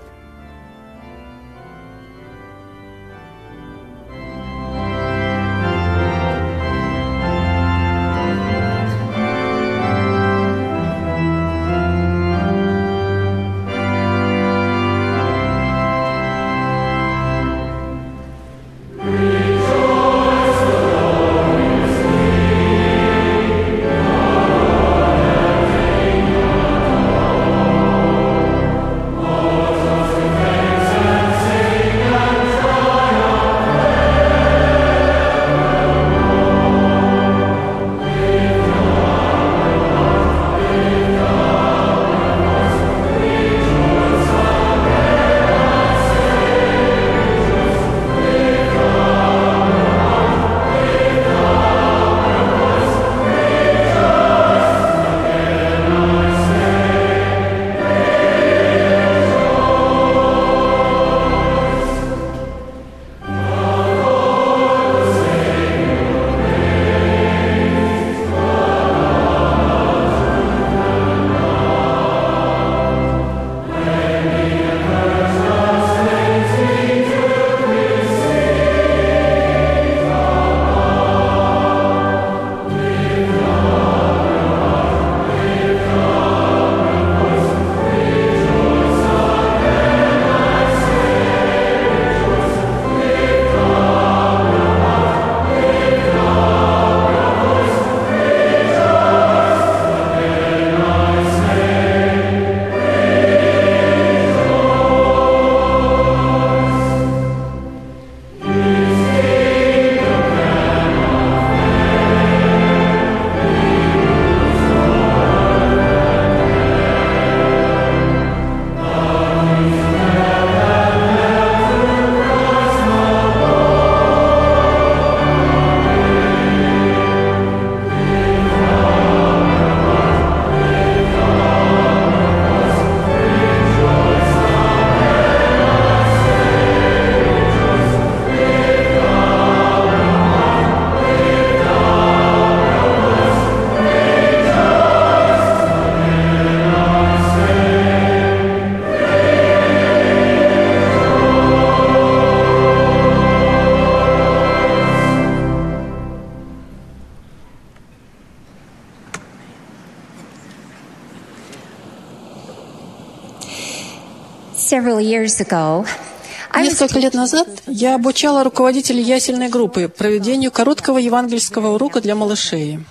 Несколько лет назад я обучала руководителей ясельной группы проведению короткого евангельского урока для малышей.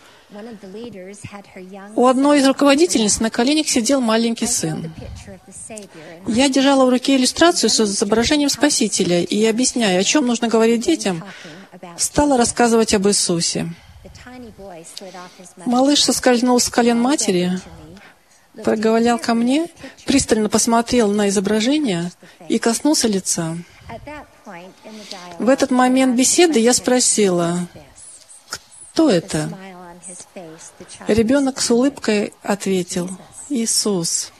У одной из руководительниц на коленях сидел маленький сын. Я держала в руке иллюстрацию с изображением Спасителя и, объясняя, о чем нужно говорить детям, стала рассказывать об Иисусе. Малыш соскользнул с колен матери, проговорил ко мне, пристально посмотрел на изображение и коснулся лица. В этот момент беседы я спросила, кто это? Ребенок с улыбкой ответил, Иисус.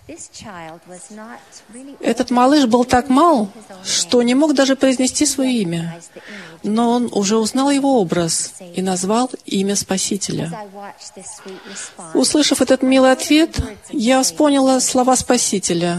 Этот малыш был так мал, что не мог даже произнести свое имя, но он уже узнал его образ и назвал имя Спасителя. Услышав этот милый ответ, я вспомнила слова Спасителя.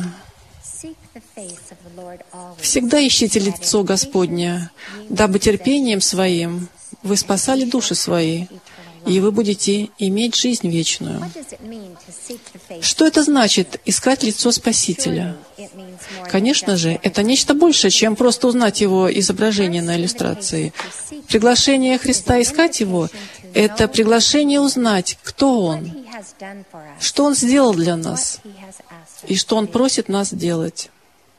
«Всегда ищите лицо Господне, дабы терпением своим вы спасали души свои, и вы будете иметь жизнь вечную». Что это значит — искать лицо Спасителя? Конечно же, это нечто большее, чем просто узнать Его изображение на иллюстрации. Приглашение Христа искать Его — это приглашение узнать, кто Он, что Он сделал для нас и что Он просит нас делать.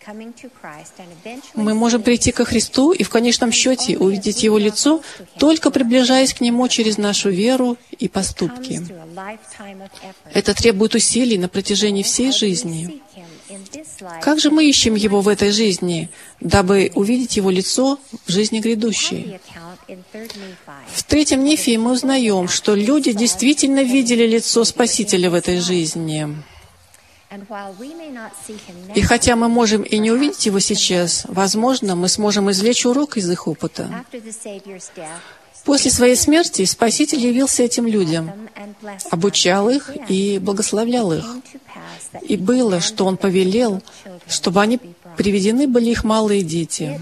Мы можем прийти ко Христу и в конечном счете увидеть Его лицо, только приближаясь к Нему через нашу веру и поступки. Это требует усилий на протяжении всей жизни. Как же мы ищем Его в этой жизни, дабы увидеть Его лицо в жизни грядущей? В третьем Нефии мы узнаем, что люди действительно видели лицо Спасителя в этой жизни. И хотя мы можем и не увидеть Его сейчас, возможно, мы сможем извлечь урок из их опыта. После Своей смерти Спаситель явился этим людям, обучал их и благословлял их. И было, что Он повелел, чтобы они приведены были их малые дети.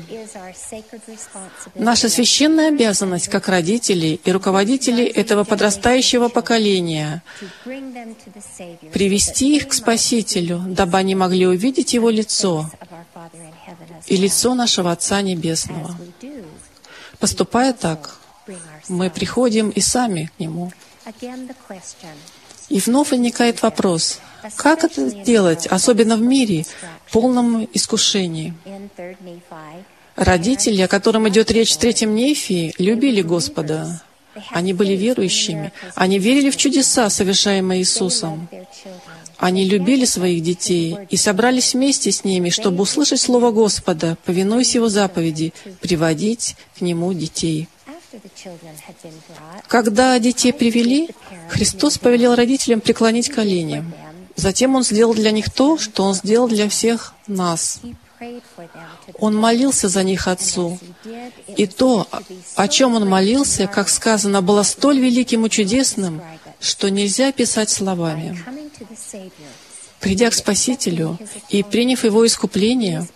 Наша священная обязанность, как родителей и руководителей этого подрастающего поколения, привести их к Спасителю, дабы они могли увидеть Его лицо и лицо нашего Отца Небесного. Поступая так, мы приходим и сами к Нему. И вновь возникает вопрос, как это сделать, особенно в мире, полном искушении? Родители, о котором идет речь в третьем Нефии, любили Господа. Они были верующими. Они верили в чудеса, совершаемые Иисусом. Они любили своих детей и собрались вместе с ними, чтобы услышать Слово Господа, повинуясь Его заповеди, приводить к Нему детей. Когда детей привели, Христос повелел родителям преклонить колени. Затем Он сделал для них то, что Он сделал для всех нас. Он молился за них Отцу. И то, о чем Он молился, как сказано, было столь великим и чудесным, что нельзя описать словами. Придя к Спасителю и приняв Его искупление,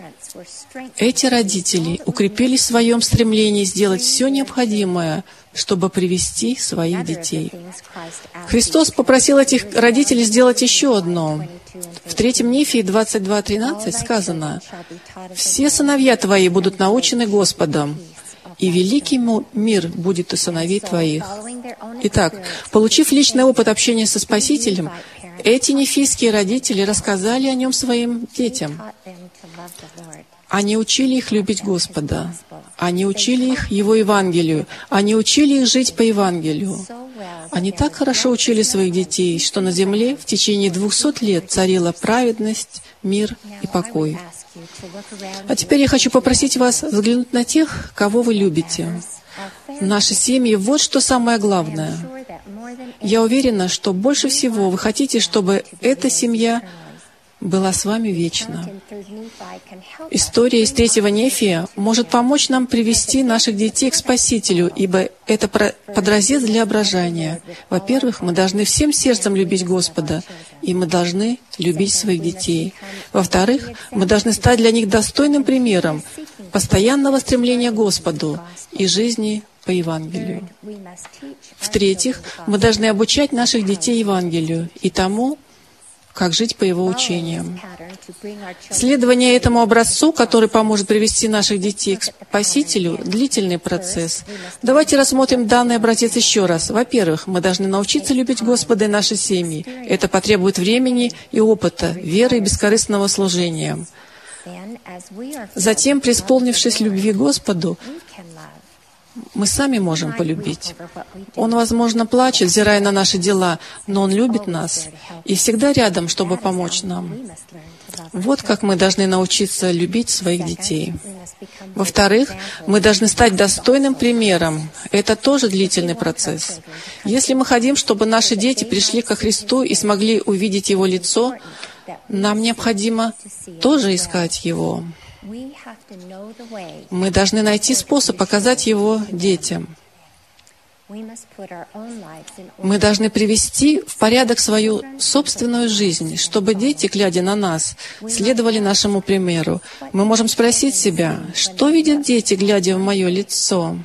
эти родители укрепились в своем стремлении сделать все необходимое, чтобы привести своих детей. Христос попросил этих родителей сделать еще одно. В третьем Нефии двадцать два тринадцать сказано: «Все сыновья твои будут научены Господом, и великий мир будет у сыновей твоих». Итак, получив личный опыт общения со Спасителем, эти нефийские родители рассказали о Нем своим детям. Они учили их любить Господа. Они учили их Его Евангелию. Они учили их жить по Евангелию. Они так хорошо учили своих детей, что на земле в течение двухсот лет царила праведность, мир и покой. А теперь я хочу попросить вас взглянуть на тех, кого вы любите. Наши семьи — вот что самое главное. Я уверена, что больше всего вы хотите, чтобы эта семья была с вами вечно. История из третьего Нефия может помочь нам привести наших детей к Спасителю, ибо это подразец для ображания. Во-первых, мы должны всем сердцем любить Господа, и мы должны любить своих детей. Во-вторых, мы должны стать для них достойным примером постоянного стремления к Господу и жизни по Евангелию. В-третьих, мы должны обучать наших детей Евангелию и тому, как жить по Его учениям. Следование этому образцу, который поможет привести наших детей к Спасителю, — длительный процесс. Давайте рассмотрим данный образец еще раз. Во-первых, мы должны научиться любить Господа и наши семьи. Это потребует времени и опыта, веры и бескорыстного служения. Затем, преисполнившись любви к Господу, мы сами можем полюбить. Он, возможно, плачет, взирая на наши дела, но Он любит нас и всегда рядом, чтобы помочь нам. Вот как мы должны научиться любить своих детей. Во-вторых, мы должны стать достойным примером. Это тоже длительный процесс. Если мы хотим, чтобы наши дети пришли ко Христу и смогли увидеть Его лицо, нам необходимо тоже искать Его. Мы должны найти способ показать Его детям. Мы должны привести в порядок свою собственную жизнь, чтобы дети, глядя на нас, следовали нашему примеру. Мы можем спросить себя, что видят дети, глядя в мое лицо?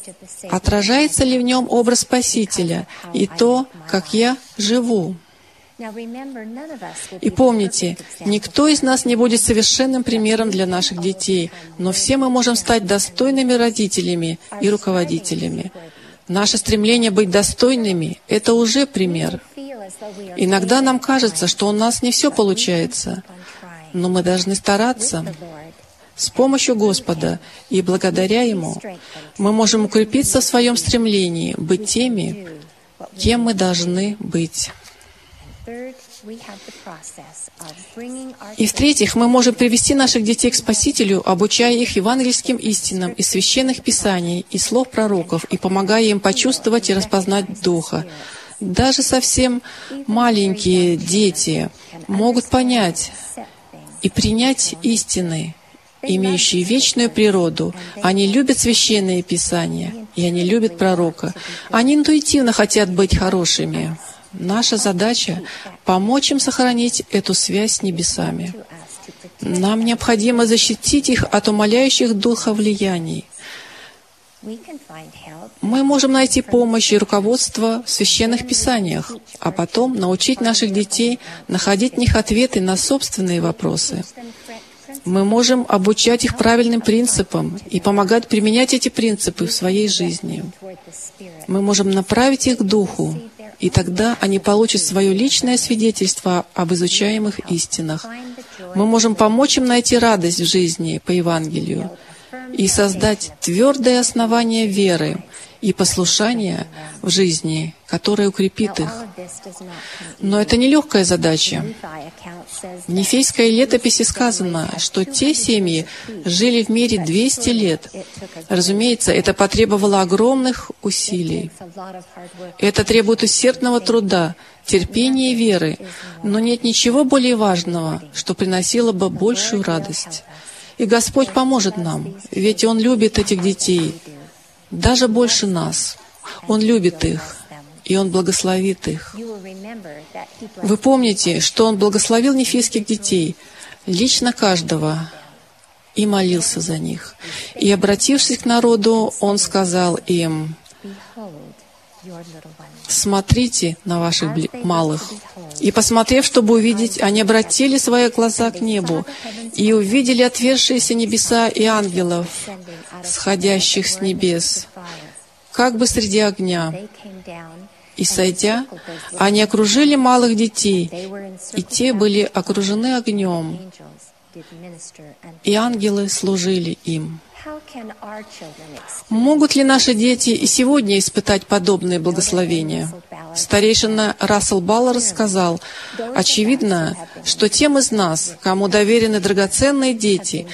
Отражается ли в нем образ Спасителя и то, как я живу? И помните, никто из нас не будет совершенным примером для наших детей, но все мы можем стать достойными родителями и руководителями. Наше стремление быть достойными — это уже пример. Иногда нам кажется, что у нас не все получается, но мы должны стараться. С помощью Господа и благодаря Ему мы можем укрепиться в своем стремлении быть теми, кем мы должны быть. И в-третьих, мы можем привести наших детей к Спасителю, обучая их евангельским истинам из священных писаний и слов пророков, и помогая им почувствовать и распознать Духа. Даже совсем маленькие дети могут понять и принять истины, имеющие вечную природу. Они любят священные писания, и они любят пророка. Они интуитивно хотят быть хорошими. Наша задача — помочь им сохранить эту связь с небесами. Нам необходимо защитить их от умаляющих духа влияний. Мы можем найти помощь и руководство в священных писаниях, а потом научить наших детей находить в них ответы на собственные вопросы. Мы можем обучать их правильным принципам и помогать применять эти принципы в своей жизни. Мы можем направить их к Духу, и тогда они получат свое личное свидетельство об изучаемых истинах. Мы можем помочь им найти радость в жизни по Евангелию и создать твердое основание веры и послушания в жизни, которое укрепит их. Но это не легкая задача. В Нефейской летописи сказано, что те семьи жили в мире двести лет. Разумеется, это потребовало огромных усилий. Это требует усердного труда, терпения и веры, но нет ничего более важного, что приносило бы большую радость. И Господь поможет нам, ведь Он любит этих детей, даже больше нас. Он любит их, и Он благословит их. Вы помните, что Он благословил нефийских детей, лично каждого, и молился за них. И, обратившись к народу, Он сказал им: «Смотрите на ваших малых». И, посмотрев, чтобы увидеть, они обратили свои глаза к небу и увидели отверзшиеся небеса и ангелов, сходящих с небес, как бы среди огня. И, сойдя, они окружили малых детей, и те были окружены огнем, и ангелы служили им. Могут ли наши дети и сегодня испытать подобные благословения? Старейшина Рассел Баллар сказал: «Очевидно, что тем из нас, кому доверены драгоценные дети,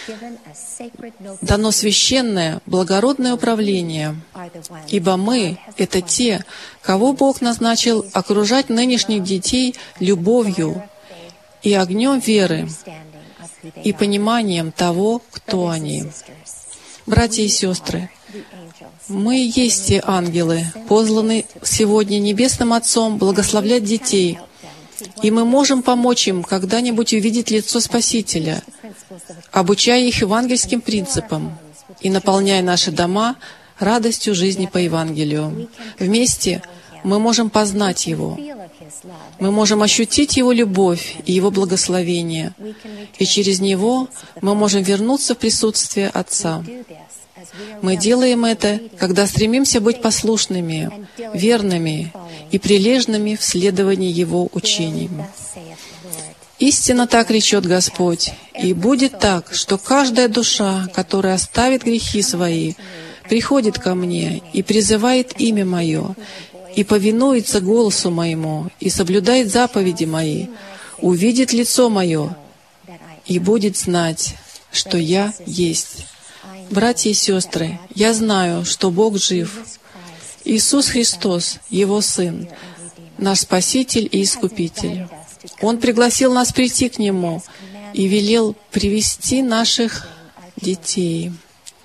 дано священное, благородное управление, ибо мы — это те, кого Бог назначил окружать нынешних детей любовью и огнем веры и пониманием того, кто они». Братья и сестры, мы есть те ангелы, посланы сегодня Небесным Отцом благословлять детей, и мы можем помочь им когда-нибудь увидеть лицо Спасителя, обучая их евангельским принципам и наполняя наши дома радостью жизни по Евангелию. Вместе мы можем познать Его. Мы можем ощутить Его любовь и Его благословение, и через Него мы можем вернуться в присутствие Отца. Мы делаем это, когда стремимся быть послушными, верными и прилежными в следовании Его учениям. Истинно так речет Господь, и будет так, что каждая душа, которая оставит грехи свои, приходит ко Мне и призывает имя Мое, и повинуется голосу Моему, и соблюдает заповеди Мои, увидит лицо Мое, и будет знать, что Я есть. Братья и сестры, я знаю, что Бог жив. Иисус Христос, Его Сын, наш Спаситель и Искупитель. Он пригласил нас прийти к Нему и велел привести наших детей,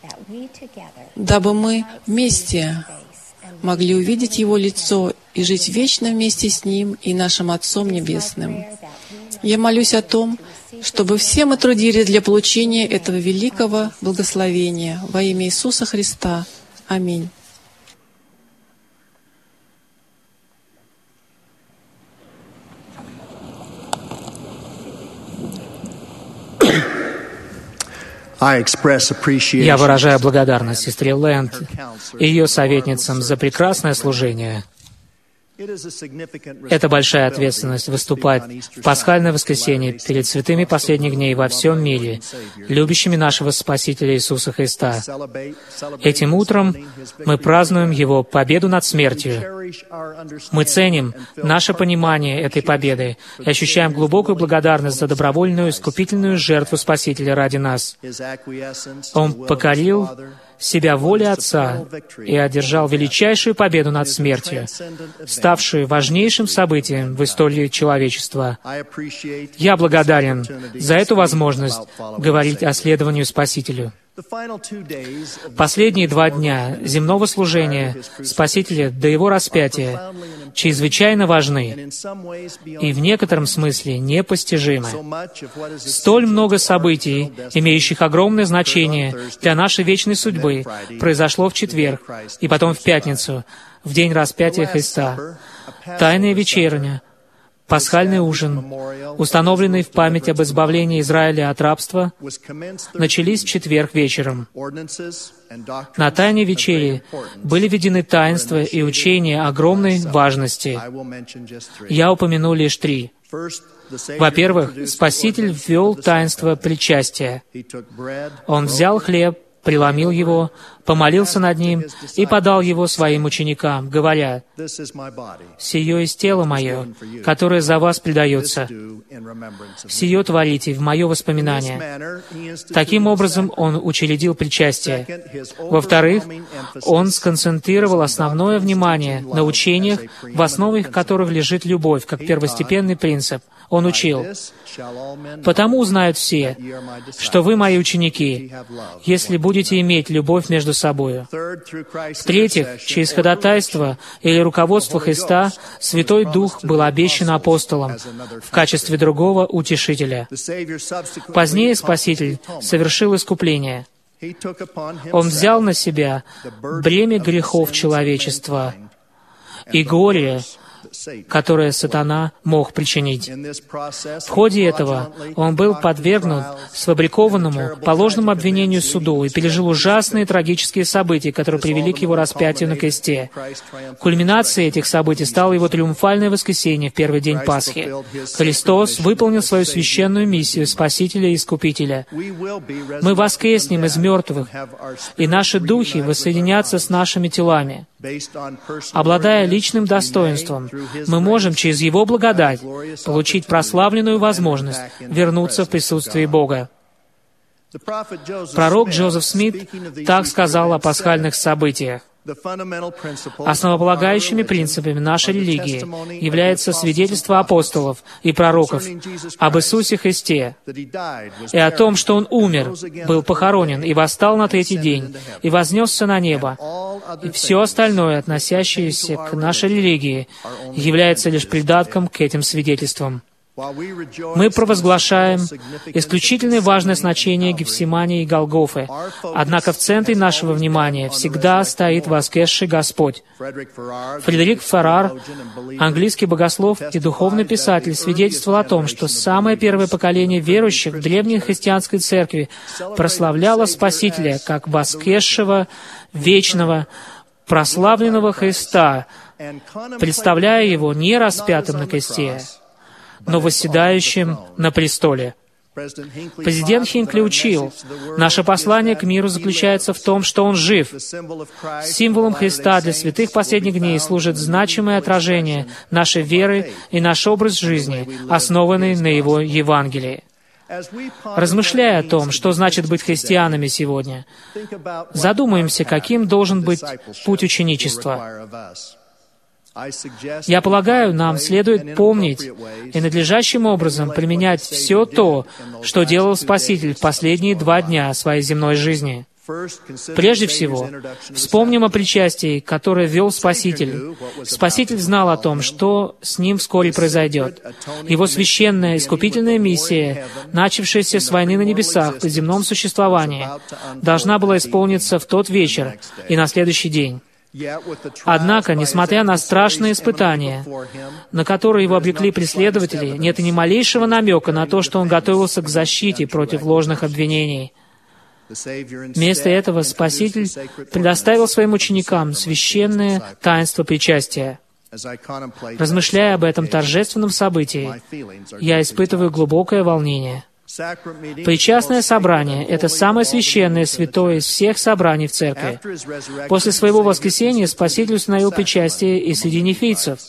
дабы мы вместе могли увидеть Его лицо и жить вечно вместе с Ним и нашим Отцом Небесным. Я молюсь о том, чтобы все мы трудились для получения этого великого благословения во имя Иисуса Христа. Аминь. Я выражаю благодарность сестре Лэнд и ее советницам за прекрасное служение. Это большая ответственность выступать в пасхальное воскресенье перед святыми последних дней во всем мире, любящими нашего Спасителя Иисуса Христа. Этим утром мы празднуем Его победу над смертью. Мы ценим наше понимание этой победы и ощущаем глубокую благодарность за добровольную искупительную жертву Спасителя ради нас. Он покорил себя воле Отца и одержал величайшую победу над смертью, ставшую важнейшим событием в истории человечества. Я благодарен за эту возможность говорить о следованию Спасителю. Последние два дня земного служения Спасителя до Его распятия чрезвычайно важны и в некотором смысле непостижимы. Столь много событий, имеющих огромное значение для нашей вечной судьбы, произошло в четверг и потом в пятницу, в день распятия Христа. Тайная вечерня, пасхальный ужин, установленный в память об избавлении Израиля от рабства, начались в четверг вечером. На Тайной вечере были введены таинства и учения огромной важности. Я упомяну лишь три. Во-первых, Спаситель ввел таинство причастия. Он взял хлеб, преломил его, помолился над ним и подал его своим ученикам, говоря: «Сие есть тело мое, которое за вас предается. Сие творите в мое воспоминание». Таким образом, Он учредил причастие. Во-вторых, Он сконцентрировал основное внимание на учениях, в основе которых лежит любовь, как первостепенный принцип. Он учил: «Потому узнают все, что вы мои ученики, если будете иметь любовь между собою». В-третьих, через ходатайство или руководство Христа Святой Дух был обещан апостолам в качестве другого утешителя. Позднее Спаситель совершил искупление. Он взял на себя бремя грехов человечества и горе, которое сатана мог причинить. В ходе этого он был подвергнут сфабрикованному, по ложному обвинению суду и пережил ужасные трагические события, которые привели к его распятию на кресте. Кульминацией этих событий стало его триумфальное воскресенье в первый день Пасхи. Христос выполнил свою священную миссию Спасителя и Искупителя. Мы воскреснем из мертвых, и наши духи воссоединятся с нашими телами. Обладая личным достоинством, мы можем через Его благодать получить прославленную возможность вернуться в присутствие Бога. Пророк Джозеф Смит так сказал о пасхальных событиях: «Основополагающими принципами нашей религии является свидетельство апостолов и пророков об Иисусе Христе и о том, что Он умер, был похоронен и восстал на третий день, и вознесся на небо. И все остальное, относящееся к нашей религии, является лишь придатком к этим свидетельствам». Мы провозглашаем исключительно важное значение Гефсимании и Голгофы, однако в центре нашего внимания всегда стоит воскресший Господь. Фредерик Фаррар, английский богослов и духовный писатель, свидетельствовал о том, что самое первое поколение верующих в древней христианской церкви прославляло Спасителя как воскресшего, вечного, прославленного Христа, представляя Его не распятым на кресте, но восседающим на престоле. Президент Хинкли учил: «Наше послание к миру заключается в том, что Он жив». Символом Христа для святых последних дней служит значимое отражение нашей веры и наш образ жизни, основанный на Его Евангелии. Размышляя о том, что значит быть христианами сегодня, задумаемся, каким должен быть путь ученичества. Я полагаю, нам следует помнить и надлежащим образом применять все то, что делал Спаситель в последние два дня своей земной жизни. Прежде всего, вспомним о причастии, которое ввел Спаситель. Спаситель знал о том, что с Ним вскоре произойдет. Его священная искупительная миссия, начавшаяся с войны на небесах при земном существовании, должна была исполниться в тот вечер и на следующий день. Однако, несмотря на страшные испытания, на которые его обрекли преследователи, нет и ни малейшего намека на то, что он готовился к защите против ложных обвинений. Вместо этого Спаситель предоставил своим ученикам священное таинство причастия. Размышляя об этом торжественном событии, я испытываю глубокое волнение. Причастное собрание — это самое священное, святое из всех собраний в церкви. После своего воскресения Спаситель установил причастие и среди нефийцев.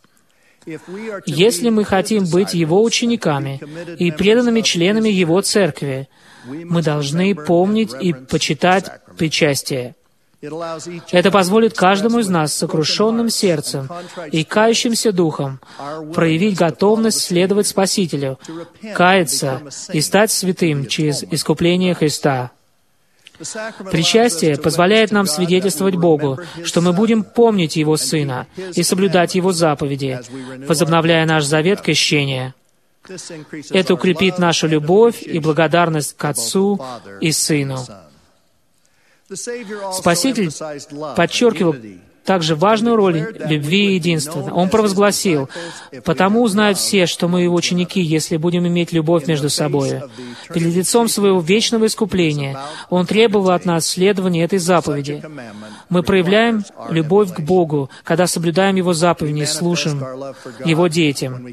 Если мы хотим быть Его учениками и преданными членами Его церкви, мы должны помнить и почитать причастие. Это позволит каждому из нас с сокрушенным сердцем и кающимся духом проявить готовность следовать Спасителю, каяться и стать святым через искупление Христа. Причастие позволяет нам свидетельствовать Богу, что мы будем помнить Его Сына и соблюдать Его заповеди, возобновляя наш завет крещения. Это укрепит нашу любовь и благодарность к Отцу и Сыну. Спаситель подчеркивал также важную роль любви и единства. Он провозгласил: «Потому узнают все, что мы Его ученики, если будем иметь любовь между собой». Перед лицом своего вечного искупления Он требовал от нас следования этой заповеди. Мы проявляем любовь к Богу, когда соблюдаем Его заповеди и слушаем Его детям.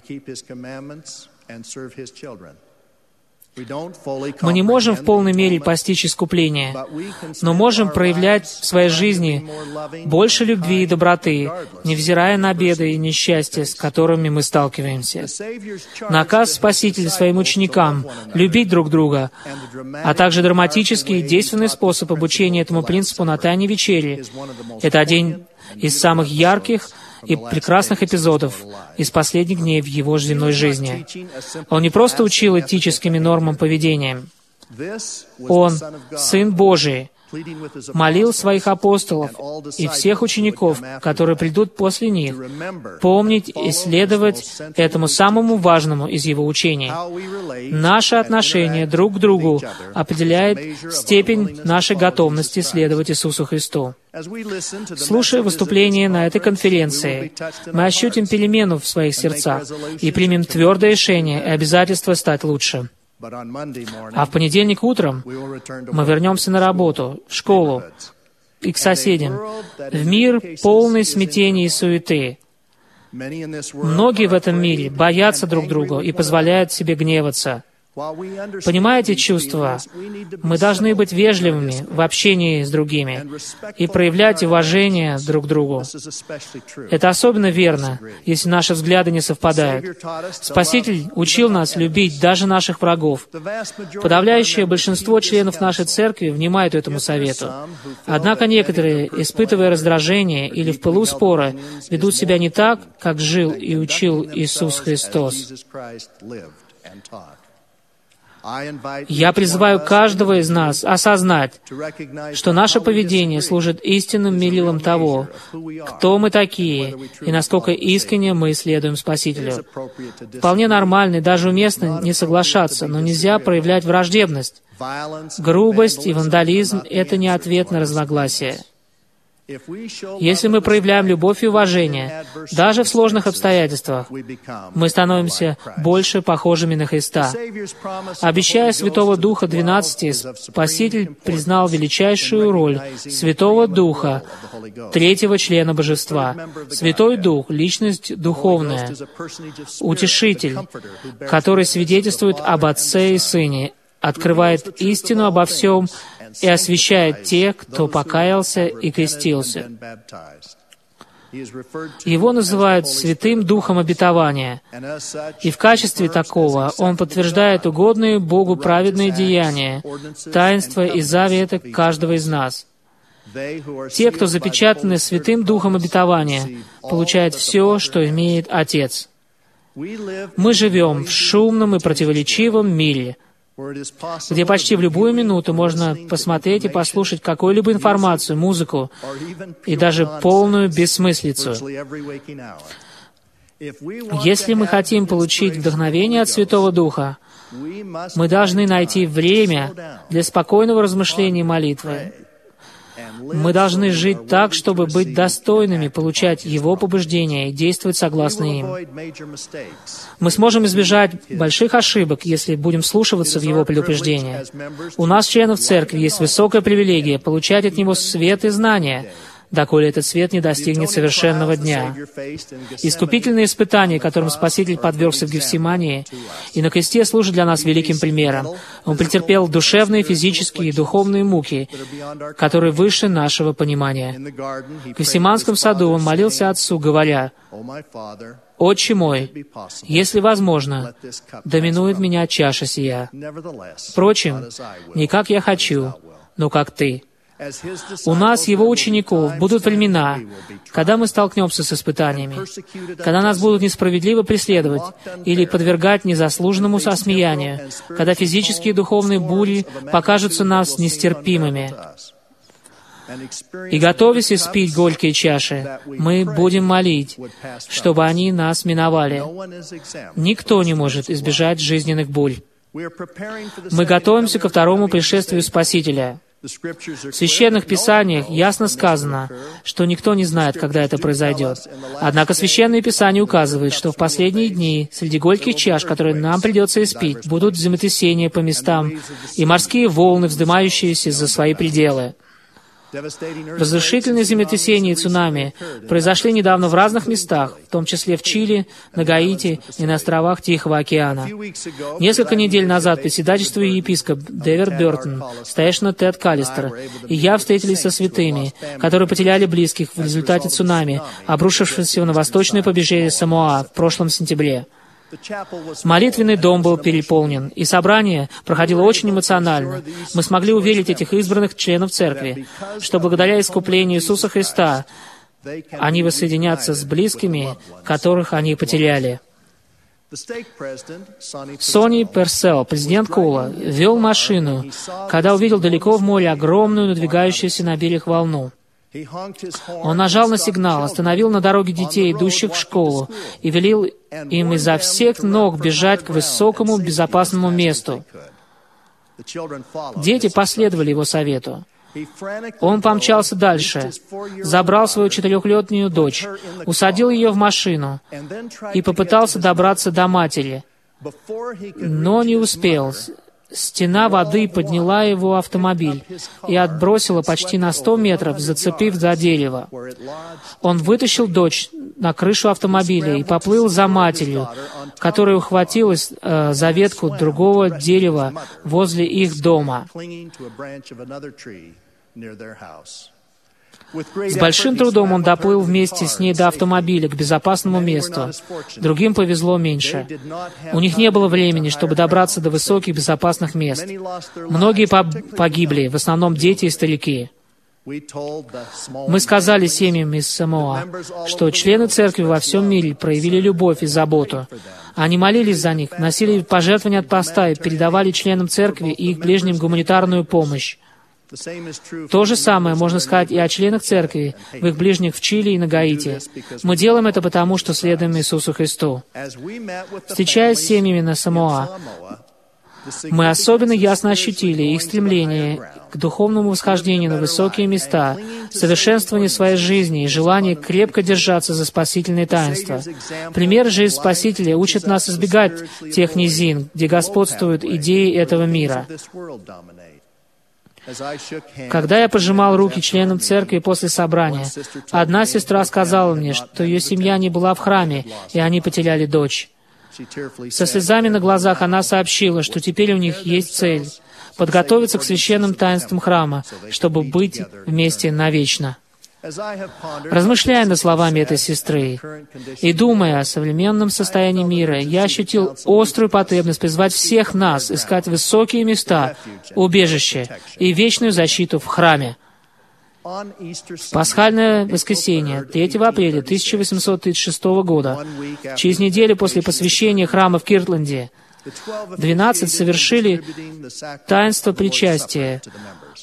Мы не можем в полной мере постичь искупление, но можем проявлять в своей жизни больше любви и доброты, невзирая на беды и несчастья, с которыми мы сталкиваемся. Наказ Спасителя своим ученикам — любить друг друга, а также драматический и действенный способ обучения этому принципу на Тайной вечере — это один из самых ярких и прекрасных эпизодов из последних дней в Его земной жизни. Он не просто учил этическими нормам поведения. Он, Сын Божий, молил своих апостолов и всех учеников, которые придут после них, помнить и следовать этому самому важному из Его учений. Наше отношение друг к другу определяет степень нашей готовности следовать Иисусу Христу. Слушая выступление на этой конференции, мы ощутим перемену в своих сердцах и примем твердое решение и обязательство стать лучше. А в понедельник утром мы вернемся на работу, в школу и к соседям, в мир полный смятения и суеты. Многие в этом мире боятся друг друга и позволяют себе гневаться. Понимаете чувства? Мы должны быть вежливыми в общении с другими и проявлять уважение друг к другу. Это особенно верно, если наши взгляды не совпадают. Спаситель учил нас любить даже наших врагов. Подавляющее большинство членов нашей церкви внимают этому совету. Однако некоторые, испытывая раздражение или в пылу спора, ведут себя не так, как жил и учил Иисус Христос. Я призываю каждого из нас осознать, что наше поведение служит истинным мерилом того, кто мы такие и насколько искренне мы следуем Спасителю. Вполне нормально и даже уместно не соглашаться, но нельзя проявлять враждебность. Грубость и вандализм — это не ответ на разногласия. Если мы проявляем любовь и уважение, даже в сложных обстоятельствах, мы становимся больше похожими на Христа. Обещая Святого Духа двенадцати, Спаситель признал величайшую роль Святого Духа, третьего члена Божества. Святой Дух — личность духовная, утешитель, который свидетельствует об Отце и Сыне, открывает истину обо всем и освящает тех, кто покаялся и крестился. Его называют Святым Духом Обетования, и в качестве такого Он подтверждает угодные Богу праведные деяния, таинства и заветы каждого из нас. Те, кто запечатаны Святым Духом Обетования, получают все, что имеет Отец. Мы живем в шумном и противоречивом мире, где почти в любую минуту можно посмотреть и послушать какую-либо информацию, музыку и даже полную бессмыслицу. Если мы хотим получить вдохновение от Святого Духа, мы должны найти время для спокойного размышления и молитвы. Мы должны жить так, чтобы быть достойными, получать Его побуждения и действовать согласно им. Мы сможем избежать больших ошибок, если будем вслушиваться в Его предупреждения. У нас, членов Церкви, есть высокая привилегия получать от Него свет и знания, доколе этот свет не достигнет совершенного дня. Искупительные испытания, которым Спаситель подвергся в Гефсимании и на кресте, служат для нас великим примером. Он претерпел душевные, физические и духовные муки, которые выше нашего понимания. В Гефсиманском саду он молился Отцу, говоря: «Отче мой, если возможно, доминует меня чаша сия. Впрочем, не как я хочу, но как Ты». У нас, Его учеников, будут времена, когда мы столкнемся с испытаниями, когда нас будут несправедливо преследовать или подвергать незаслуженному осмеянию, когда физические и духовные бури покажутся нас нестерпимыми. И, готовясь испить горькие чаши, мы будем молить, чтобы они нас миновали. Никто не может избежать жизненных бурь. Мы готовимся ко второму пришествию Спасителя. В Священных Писаниях ясно сказано, что никто не знает, когда это произойдет. Однако Священные Писания указывают, что в последние дни среди горьких чаш, которые нам придется испить, будут землетрясения по местам и морские волны, вздымающиеся за свои пределы. Разрушительные землетрясения и цунами произошли недавно в разных местах, в том числе в Чили, на Гаити и на островах Тихого океана. Несколько недель назад председательствуя епископ Дэвид Бёртон, старейшина Тед Каллистер и я встретились со святыми, которые потеряли близких в результате цунами, обрушившегося на восточное побережье Самоа в прошлом сентябре. Молитвенный дом был переполнен, и собрание проходило очень эмоционально. Мы смогли уверить этих избранных членов Церкви, что благодаря искуплению Иисуса Христа они воссоединятся с близкими, которых они потеряли. Сони Персел, президент Кула, вел машину, когда увидел далеко в море огромную, надвигающуюся на берег волну. Он нажал на сигнал, остановил на дороге детей, идущих в школу, и велел им изо всех ног бежать к высокому, безопасному месту. Дети последовали его совету. Он помчался дальше, забрал свою четырехлетнюю дочь, усадил ее в машину и попытался добраться до матери, но не успел. Стена воды подняла его автомобиль и отбросила почти на сто метров, зацепив за дерево. Он вытащил дочь на крышу автомобиля и поплыл за матерью, которая ухватилась э, за ветку другого дерева возле их дома. С большим трудом он доплыл вместе с ней до автомобиля, к безопасному месту. Другим повезло меньше. У них не было времени, чтобы добраться до высоких безопасных мест. Многие погибли, в основном дети и старики. Мы сказали семьям из Самоа, что члены Церкви во всем мире проявили любовь и заботу. Они молились за них, носили пожертвования от поста и передавали членам Церкви и их ближним гуманитарную помощь. То же самое можно сказать и о членах Церкви, в их ближних в Чили и на Гаити. Мы делаем это потому, что следуем Иисусу Христу. Встречаясь с семьями на Самоа, мы особенно ясно ощутили их стремление к духовному восхождению на высокие места, совершенствование своей жизни и желание крепко держаться за спасительные таинства. Пример же из Спасителя учит нас избегать тех низин, где господствуют идеи этого мира. Когда я пожимал руки членам Церкви после собрания, одна сестра сказала мне, что ее семья не была в храме, и они потеряли дочь. Со слезами на глазах она сообщила, что теперь у них есть цель — подготовиться к священным таинствам храма, чтобы быть вместе навечно. Размышляя над словами этой сестры и думая о современном состоянии мира, я ощутил острую потребность призвать всех нас искать высокие места, убежище и вечную защиту в храме. В пасхальное воскресенье, третьего апреля тысяча восемьсот тридцать шестого года, через неделю после посвящения храма в Киртленде, двенадцать совершили таинство причастия,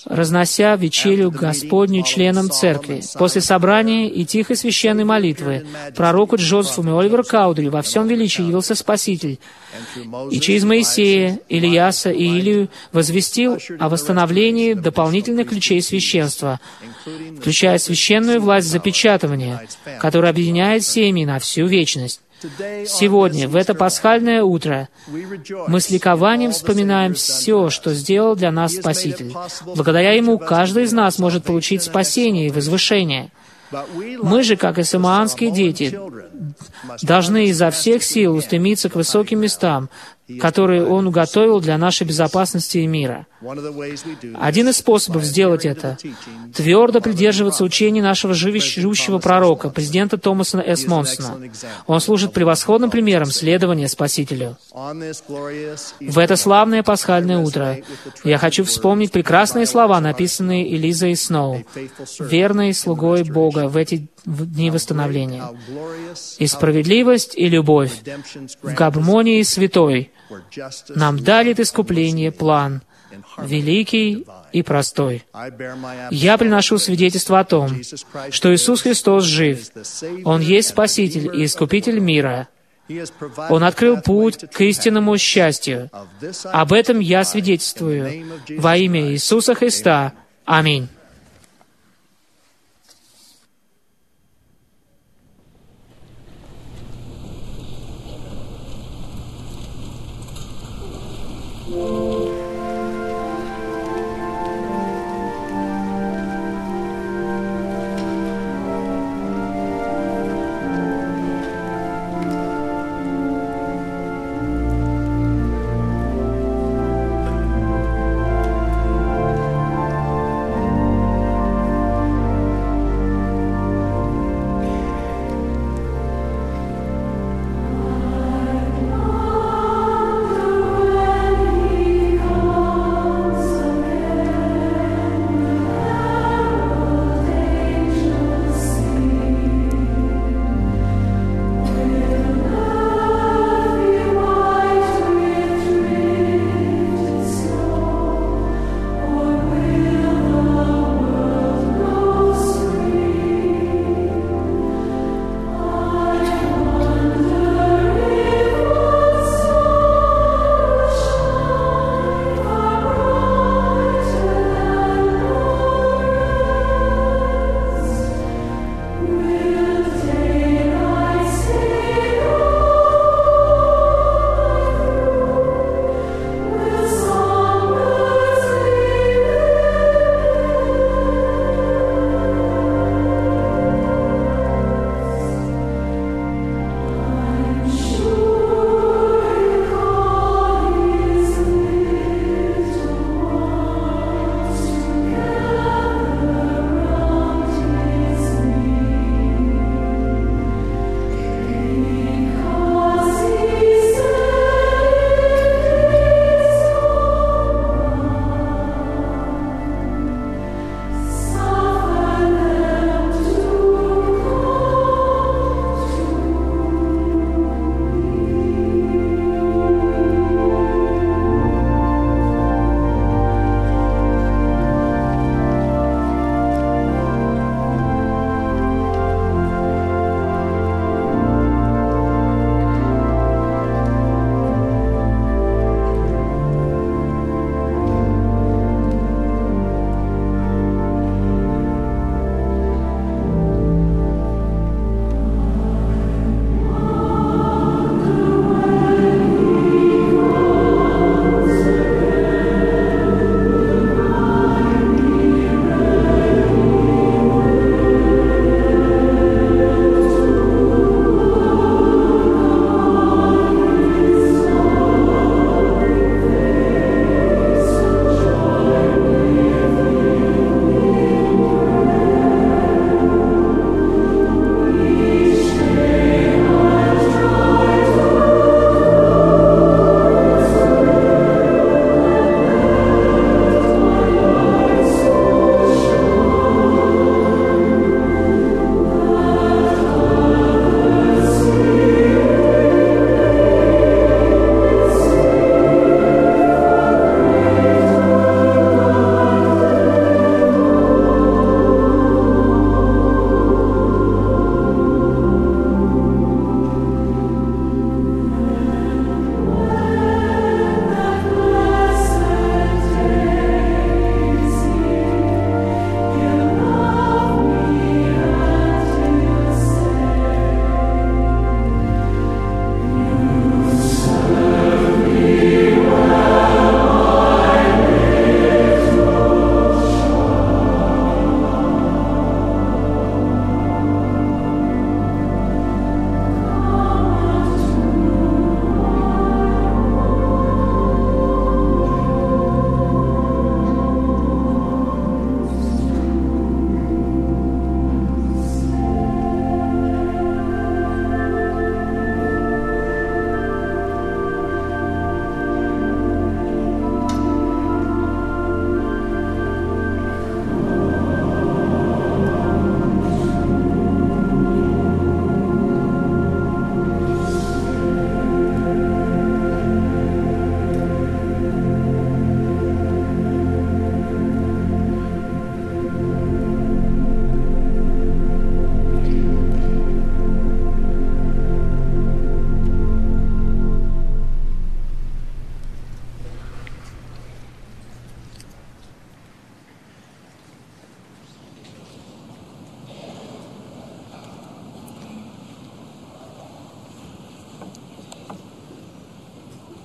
разнося вечерю Господню членам церкви. После собрания и тихой священной молитвы пророку Джозефу и Оливеру Каудри во всем величии явился Спаситель, и через Моисея, Илияса и Илию возвестил о восстановлении дополнительных ключей священства, включая священную власть запечатывания, которая объединяет семьи на всю вечность. Сегодня, в это пасхальное утро, мы с ликованием вспоминаем все, что сделал для нас Спаситель. Благодаря Ему каждый из нас может получить спасение и возвышение. Мы же, как и самоанские дети, должны изо всех сил устремиться к высоким местам, которые Он уготовил для нашей безопасности и мира. Один из способов сделать это — твердо придерживаться учений нашего живущего пророка, президента Томаса С. Монсона. Он служит превосходным примером следования Спасителю. В это славное пасхальное утро я хочу вспомнить прекрасные слова, написанные Элизой Сноу, верной слугой Бога в эти дни восстановления. «И справедливость, и любовь в гармонии святой нам дарит искупление план, великий и простой. Я приношу свидетельство о том, что Иисус Христос жив. Он есть Спаситель и Искупитель мира. Он открыл путь к истинному счастью. Об этом я свидетельствую во имя Иисуса Христа. Аминь».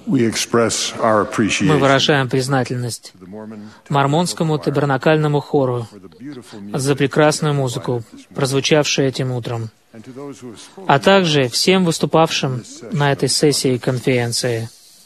Мы выражаем признательность Мормонскому табернакальному хору за прекрасную музыку, прозвучавшую этим утром, а также всем выступавшим на этой сессии конференции.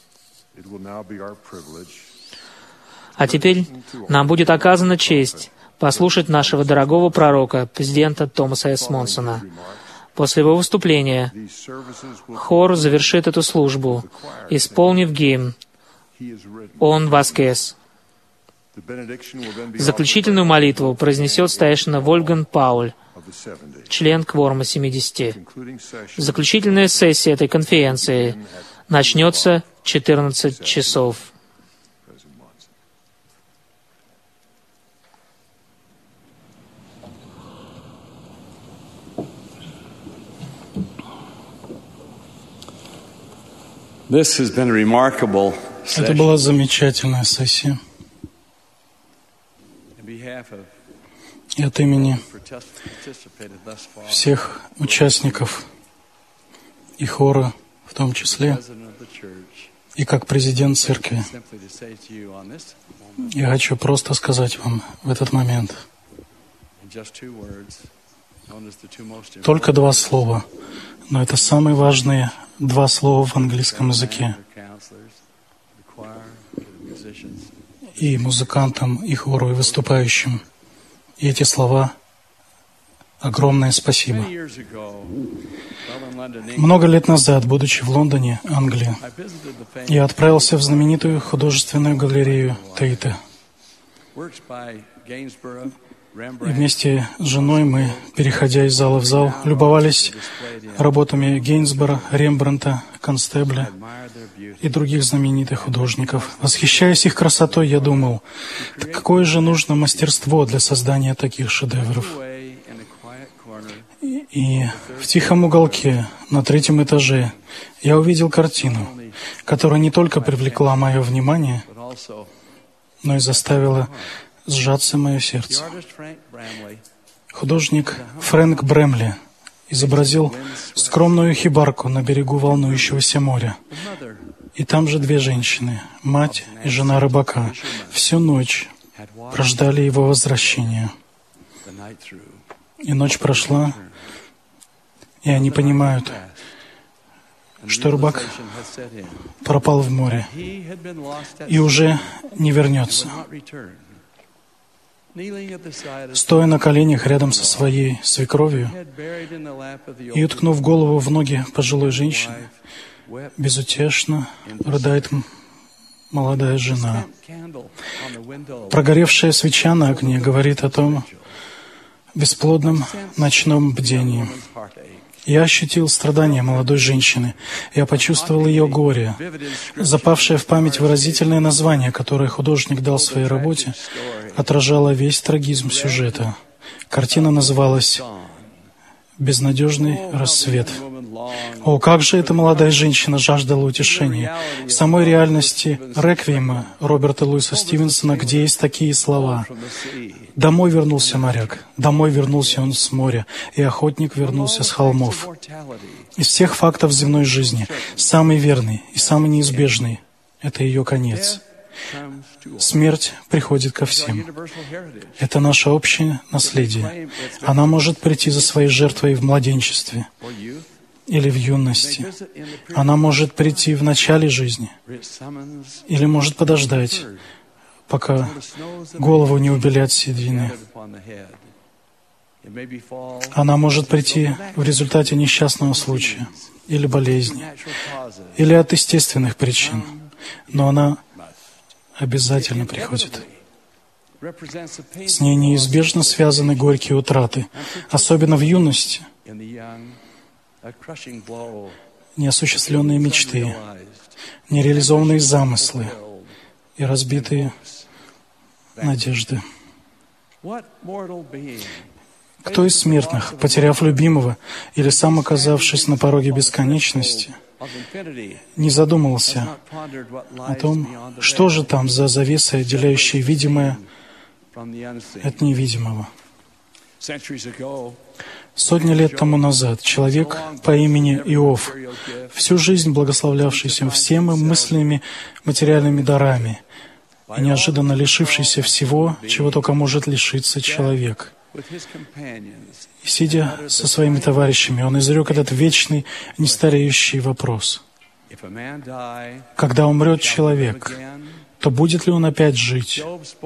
А теперь нам будет оказана честь послушать нашего дорогого пророка, президента Томаса С. Монсона. После его выступления хор завершит эту службу, исполнив гимн «Он воскрес». Заключительную молитву произнесет старейшина Вольфганг Пауль, член Кворума семидесяти. Заключительная сессия этой конференции начнется в четырнадцать часов. Это была замечательная сессия. И от имени всех участников и хора в том числе, и как президент церкви, я хочу просто сказать вам в этот момент только два слова, но это самые важные два слова в английском языке. И музыкантам, и хору, и выступающим. И эти слова — огромное спасибо. Много лет назад, будучи в Лондоне, Англия, я отправился в знаменитую художественную галерею Тейта. И вместе с женой мы, переходя из зала в зал, любовались работами Гейнсбора, Рембрандта, Констебля и других знаменитых художников. Восхищаясь их красотой, я думал, так какое же нужно мастерство для создания таких шедевров. И, и в тихом уголке, на третьем этаже, я увидел картину, которая не только привлекла мое внимание, но и заставила сжаться мое сердце. Художник Фрэнк Брэмли изобразил скромную хибарку на берегу волнующегося моря. И там же две женщины, мать и жена рыбака, всю ночь прождали его возвращения. И ночь прошла, и они понимают, что рыбак пропал в море и уже не вернется. Стоя на коленях рядом со своей свекровью и уткнув голову в ноги пожилой женщины, безутешно рыдает молодая жена. Прогоревшая свеча на окне говорит о том бесплодном ночном бдении. Я ощутил страдания молодой женщины. Я почувствовал ее горе. Запавшее в память выразительное название, которое художник дал своей работе, отражало весь трагизм сюжета. Картина называлась «Безнадежный рассвет». О, как же эта молодая женщина жаждала утешения. В самой реальности реквиема Роберта Луиса Стивенсона, где есть такие слова: «Домой вернулся моряк, домой вернулся он с моря, и охотник вернулся с холмов». Из всех фактов земной жизни самый верный и самый неизбежный — это ее конец. Смерть приходит ко всем. Это наше общее наследие. Она может прийти за своей жертвой в младенчестве или в юности. Она может прийти в начале жизни или может подождать, пока голову не убелят седины. Она может прийти в результате несчастного случая или болезни, или от естественных причин, но она обязательно приходит. С ней неизбежно связаны горькие утраты, особенно в юности, неосуществленные мечты, нереализованные замыслы и разбитые надежды. Кто из смертных, потеряв любимого или сам оказавшись на пороге бесконечности, не задумывался о том, что же там за завеса, отделяющая видимое от невидимого? Сотни лет тому назад человек по имени Иов, всю жизнь благословлявшийся всеми мысленными материальными дарами и неожиданно лишившийся всего, чего только может лишиться человек. И, сидя со своими товарищами, он изрек этот вечный, нестареющий вопрос. Когда умрет человек, то будет ли он опять жить?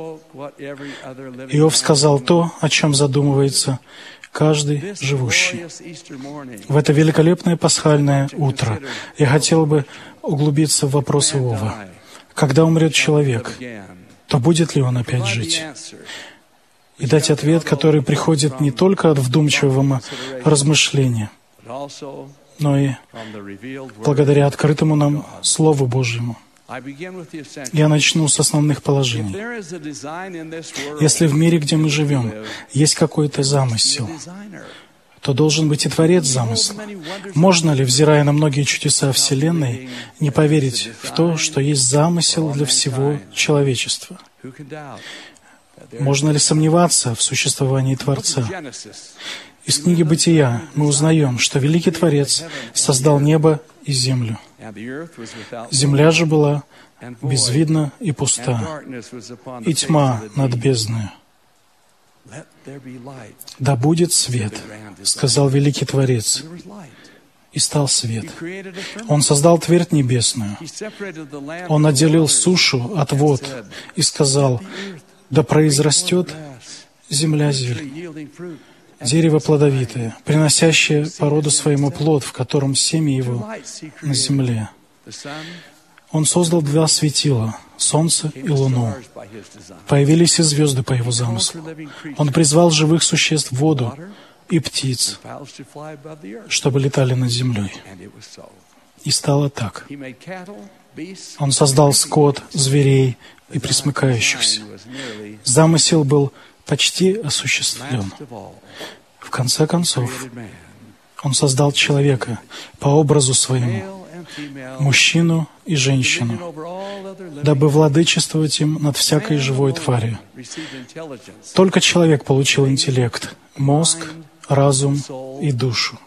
Иов сказал то, о чем задумывается каждый живущий. В это великолепное пасхальное утро я хотел бы углубиться в вопрос Иова. Когда умрет человек, то будет ли он опять жить? И дать ответ, который приходит не только от вдумчивого размышления, но и благодаря открытому нам Слову Божьему. Я начну с основных положений. Если в мире, где мы живем, есть какой-то замысел, то должен быть и Творец замысла. Можно ли, взирая на многие чудеса Вселенной, не поверить в то, что есть замысел для всего человечества? Можно ли сомневаться в существовании Творца? Из книги «Бытия» мы узнаем, что великий Творец создал небо и землю. Земля же была безвидна и пуста, и тьма над бездною. «Да будет свет», — сказал великий Творец, и стал свет. Он создал твердь небесную. Он отделил сушу от вод и сказал: «Да произрастет земля зелень, дерево плодовитое, приносящее по роду своему плод, в котором семя его на земле». Он создал два светила, солнце и луну. Появились и звезды по его замыслу. Он призвал живых существ в воду и птиц, чтобы летали над землей. И стало так. Он создал скот, зверей и пресмыкающихся. Замысел был почти осуществлен. В конце концов, Он создал человека по образу своему, мужчину и женщину, дабы владычествовать им над всякой живой тварью. Только человек получил интеллект, мозг, разум и душу.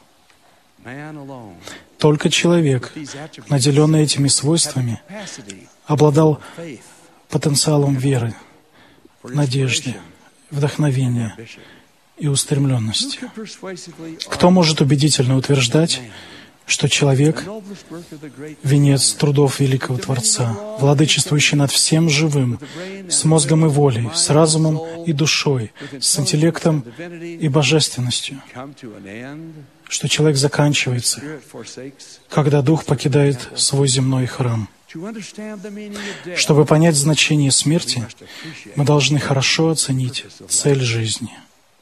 Только человек, наделенный этими свойствами, обладал потенциалом веры, надежды, вдохновения и устремленности. Кто может убедительно утверждать, что человек — венец трудов великого Творца, владычествующий над всем живым, с мозгом и волей, с разумом и душой, с интеллектом и божественностью, что человек заканчивается, когда Дух покидает свой земной храм. Чтобы понять значение смерти, мы должны хорошо оценить цель жизни.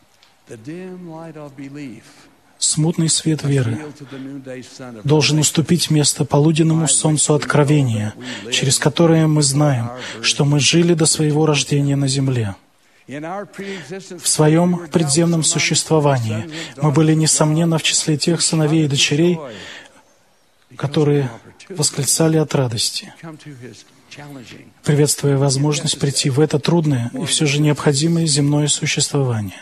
Смутный свет веры должен уступить место полуденному солнцу откровения, через которое мы знаем, что мы жили до своего рождения на земле. В своем предземном существовании мы были, несомненно, в числе тех сыновей и дочерей, которые восклицали от радости, приветствуя возможность прийти в это трудное и все же необходимое земное существование.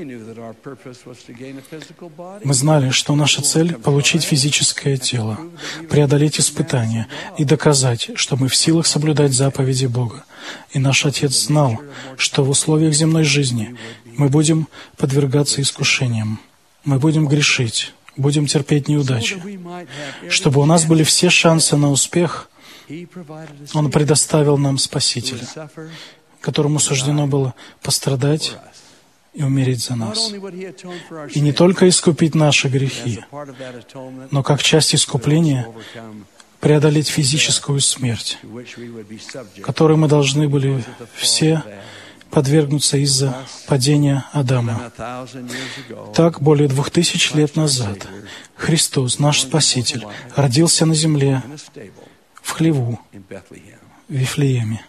Мы знали, что наша цель — получить физическое тело, преодолеть испытания и доказать, что мы в силах соблюдать заповеди Бога. И наш Отец знал, что в условиях земной жизни мы будем подвергаться искушениям, мы будем грешить, будем терпеть неудачи. Чтобы у нас были все шансы на успех, Он предоставил нам Спасителя, которому суждено было пострадать и умереть за нас. И не только искупить наши грехи, но как часть искупления преодолеть физическую смерть, которой мы должны были все подвергнуться из-за падения Адама. Так, более двух тысяч лет назад Христос, наш Спаситель, родился на земле в хлеву, в Вифлееме.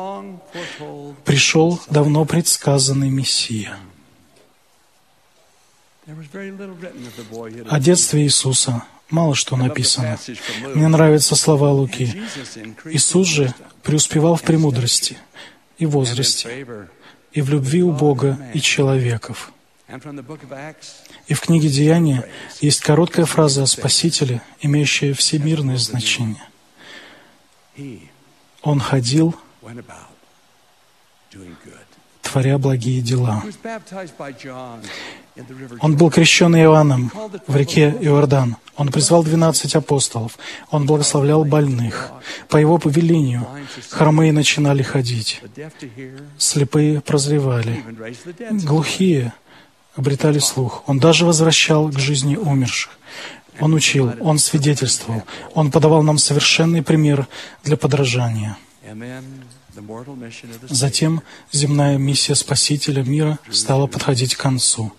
Пришел давно предсказанный Мессия. О детстве Иисуса мало что написано. Мне нравятся слова Луки. Иисус же преуспевал в премудрости и возрасте, и в любви у Бога и человеков. И в книге «Деяния» есть короткая фраза о Спасителе, имеющая всемирное значение. Он ходил, творя благие дела. Он был крещен Иоанном в реке Иордан. Он призвал двенадцать апостолов. Он благословлял больных. По его повелению хромые начинали ходить. Слепые прозревали. Глухие обретали слух. Он даже возвращал к жизни умерших. Он учил, Он свидетельствовал. Он подавал нам совершенный пример для подражания. Затем земная миссия Спасителя мира стала подходить к концу.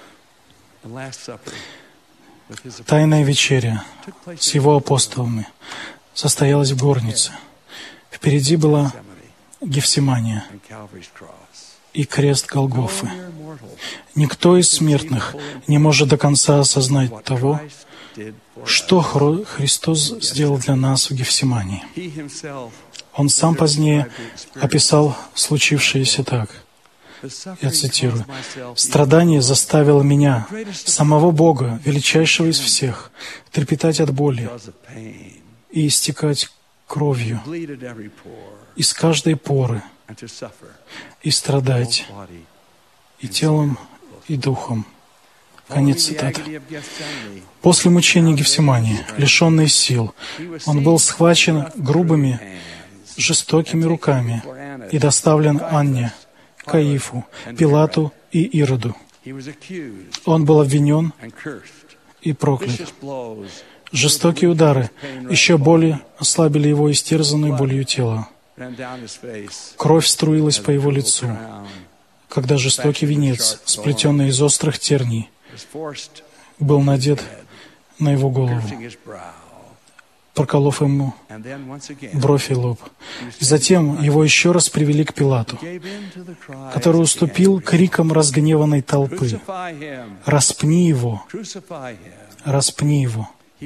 Тайная вечеря с Его апостолами состоялась в горнице. Впереди была Гефсимания и крест Голгофы. Никто из смертных не может до конца осознать того, что Христос сделал для нас в Гефсимании. Он сам позднее описал случившееся так. Я цитирую. «Страдание заставило меня, самого Бога, величайшего из всех, трепетать от боли и истекать кровью из каждой поры, и страдать и телом, и духом». Конец цитаты. После мучений Гефсимании, лишенный сил, он был схвачен грубыми, жестокими руками и доставлен Анне, Каифу, Пилату и Ироду. Он был обвинен и проклят. Жестокие удары еще более ослабили его истерзанную болью тело. Кровь струилась по его лицу, когда жестокий венец, сплетенный из острых терний, был надет на его голову, проколов ему бровь и лоб. Затем его еще раз привели к Пилату, который уступил крикам разгневанной толпы: «Распни его! Распни его!»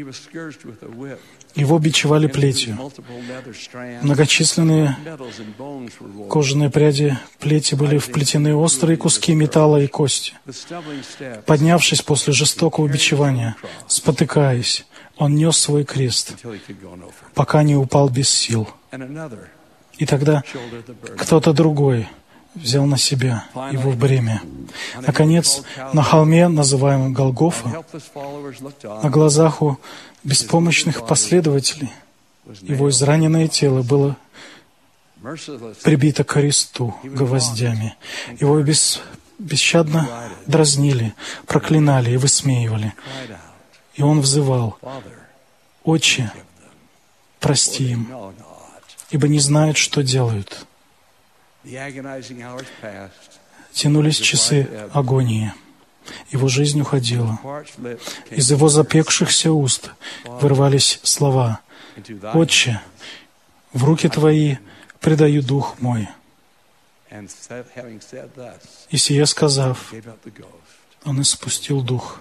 Его бичевали плетью. Многочисленные кожаные пряди плети были вплетены острые куски металла и кости. Поднявшись после жестокого бичевания, спотыкаясь, он нес свой крест, пока не упал без сил. И тогда кто-то другой взял на себя его бремя. Наконец, на холме, называемом Голгофа, на глазах у беспомощных последователей, его израненное тело было прибито к кресту гвоздями. Его бес, бесщадно дразнили, проклинали и высмеивали. И он взывал: «Отче, прости им, ибо не знают, что делают». Тянулись часы агонии. Его жизнь уходила. Из его запекшихся уст вырвались слова: «Отче, в руки Твои предаю дух мой». И сие сказав, он испустил дух.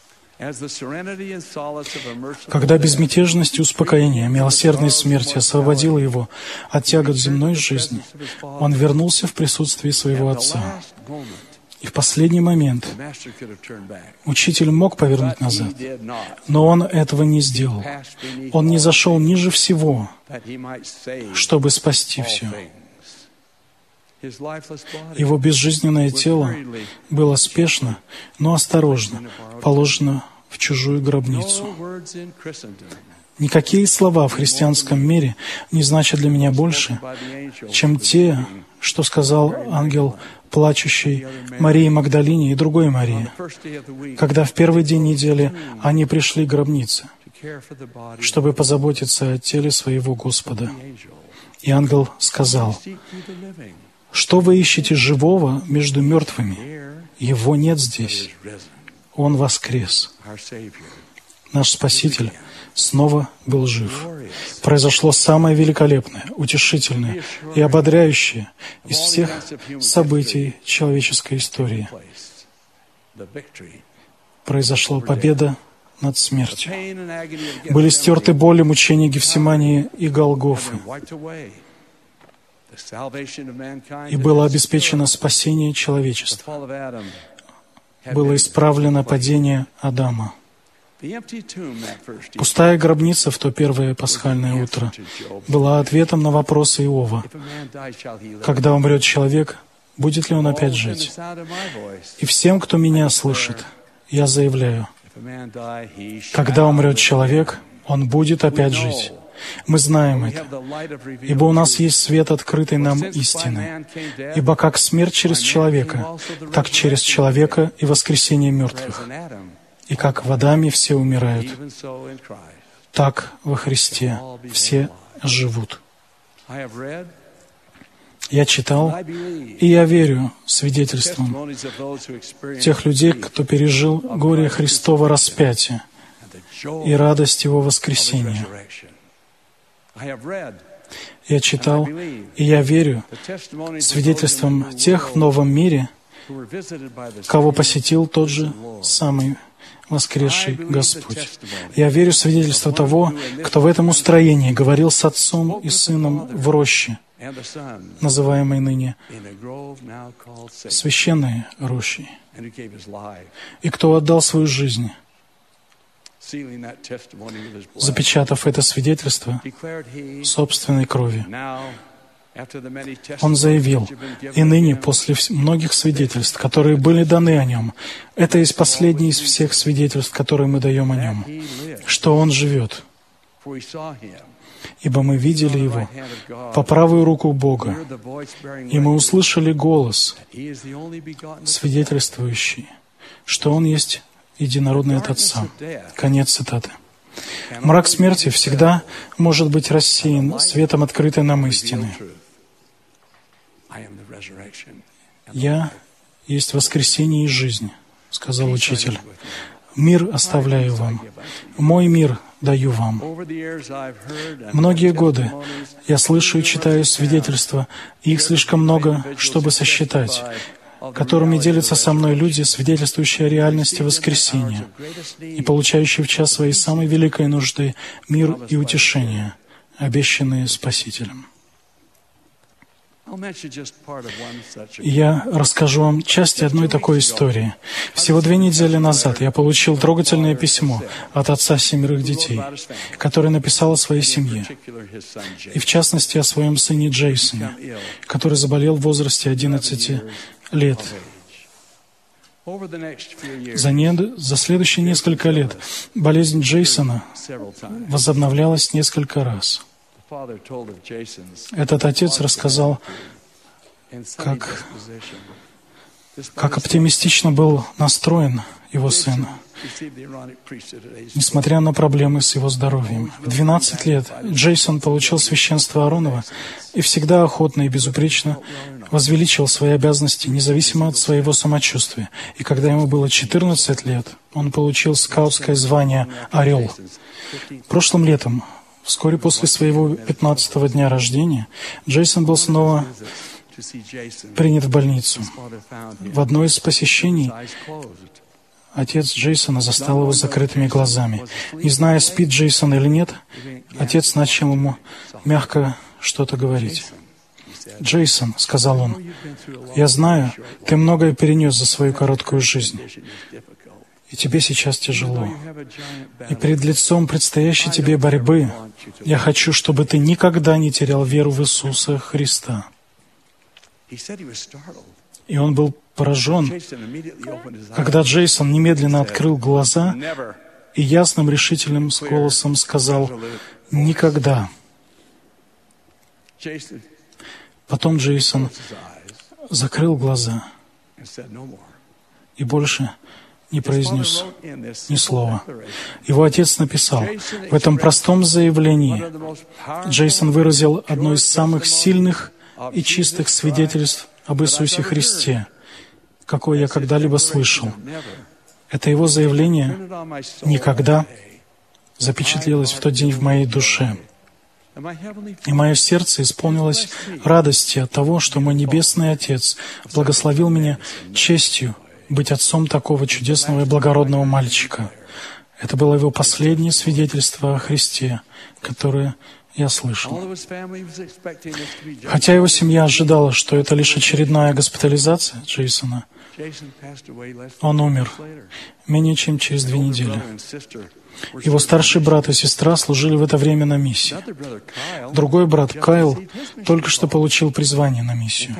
Когда безмятежность и успокоение милосердной смерти освободило его от тягот земной жизни, он вернулся в присутствие своего Отца. И в последний момент учитель мог повернуть назад, но он этого не сделал. Он не зашел ниже всего, чтобы спасти все. Его безжизненное тело было спешно, но осторожно положено в чужую гробницу. Никакие слова в христианском мире не значат для меня больше, чем те, что сказал ангел плачущей Марии Магдалине и другой Марии, когда в первый день недели они пришли к гробнице, чтобы позаботиться о теле своего Господа. И ангел сказал: «Что вы ищете живого между мертвыми? Его нет здесь. Он воскрес». Наш Спаситель снова был жив. Произошло самое великолепное, утешительное и ободряющее из всех событий человеческой истории. Произошла победа над смертью. Были стерты боли, мучения Гефсимании и Голгофы. И было обеспечено спасение человечества. было исправлено падение Адама. Пустая гробница в то первое пасхальное утро была ответом на вопросы Иова. Когда умрет человек, будет ли он опять жить? И всем, кто меня слышит, я заявляю, когда умрет человек, он будет опять жить. Мы знаем это, ибо у нас есть свет, открытый нам истины. Ибо как смерть через человека, так через человека и воскресение мертвых. И как в Адаме все умирают, так во Христе все живут. Я читал, и я верю свидетельствам тех людей, кто пережил горе Христова распятия и радость Его воскресения. Я читал, и я верю свидетельствам тех в новом мире, кого посетил тот же самый воскресший Господь. Я верю в свидетельство того, кто в этом устроении говорил с Отцом и Сыном в роще, называемой ныне священной рощей, и кто отдал свою жизнь, запечатав это свидетельство собственной кровью. Он заявил, и ныне, после многих свидетельств, которые были даны о Нем, это есть последнее из всех свидетельств, которые мы даем о Нем, что Он живет. Ибо мы видели Его по правую руку Бога, и мы услышали голос, свидетельствующий, что Он есть единородный от Отца. Конец цитаты. Мрак смерти всегда может быть рассеян светом открытой нам истины. «Я есть воскресение и жизнь», — сказал Учитель. «Мир оставляю вам, мой мир даю вам». Многие годы я слышу и читаю свидетельства, и их слишком много, чтобы сосчитать, которыми делятся со мной люди, свидетельствующие о реальности воскресения и получающие в час своей самой великой нужды мир и утешение, обещанные Спасителем. Я расскажу вам часть одной такой истории. Всего две недели назад я получил трогательное письмо от отца семерых детей, который написал о своей семье, и в частности о своем сыне Джейсоне, который заболел в возрасте одиннадцати лет. За, не... За следующие несколько лет болезнь Джейсона возобновлялась несколько раз. Этот отец рассказал, как, как оптимистично был настроен его сын, несмотря на проблемы с его здоровьем. В двенадцать лет Джейсон получил священство Ааронова и всегда охотно и безупречно возвеличивал свои обязанности, независимо от своего самочувствия. И когда ему было четырнадцать лет, он получил скаутское звание «Орел». Прошлым летом, вскоре после своего пятнадцатого дня рождения, Джейсон был снова принят в больницу. В одно из посещений отец Джейсона застал его с закрытыми глазами. Не зная, спит Джейсон или нет, отец начал ему мягко что-то говорить. «Джейсон», — сказал он, — «я знаю, ты многое перенес за свою короткую жизнь, и тебе сейчас тяжело. И пред лицом предстоящей тебе борьбы я хочу, чтобы ты никогда не терял веру в Иисуса Христа». И он был поражен, когда Джейсон немедленно открыл глаза и ясным, решительным голосом сказал «Никогда». Потом Джейсон закрыл глаза и больше не произнес ни слова. Его отец написал, в этом простом заявлении Джейсон выразил одно из самых сильных и чистых свидетельств об Иисусе Христе, какое я когда-либо слышал. Это его заявление «никогда» запечатлелось в тот день в моей душе. И мое сердце исполнилось радости от того, что мой Небесный Отец благословил меня честью быть отцом такого чудесного и благородного мальчика. Это было его последнее свидетельство о Христе, которое я слышал. Хотя его семья ожидала, что это лишь очередная госпитализация Джейсона, Он умер менее чем через две недели. Его старший брат и сестра служили в это время на миссии. Другой брат, Кайл, только что получил призвание на миссию.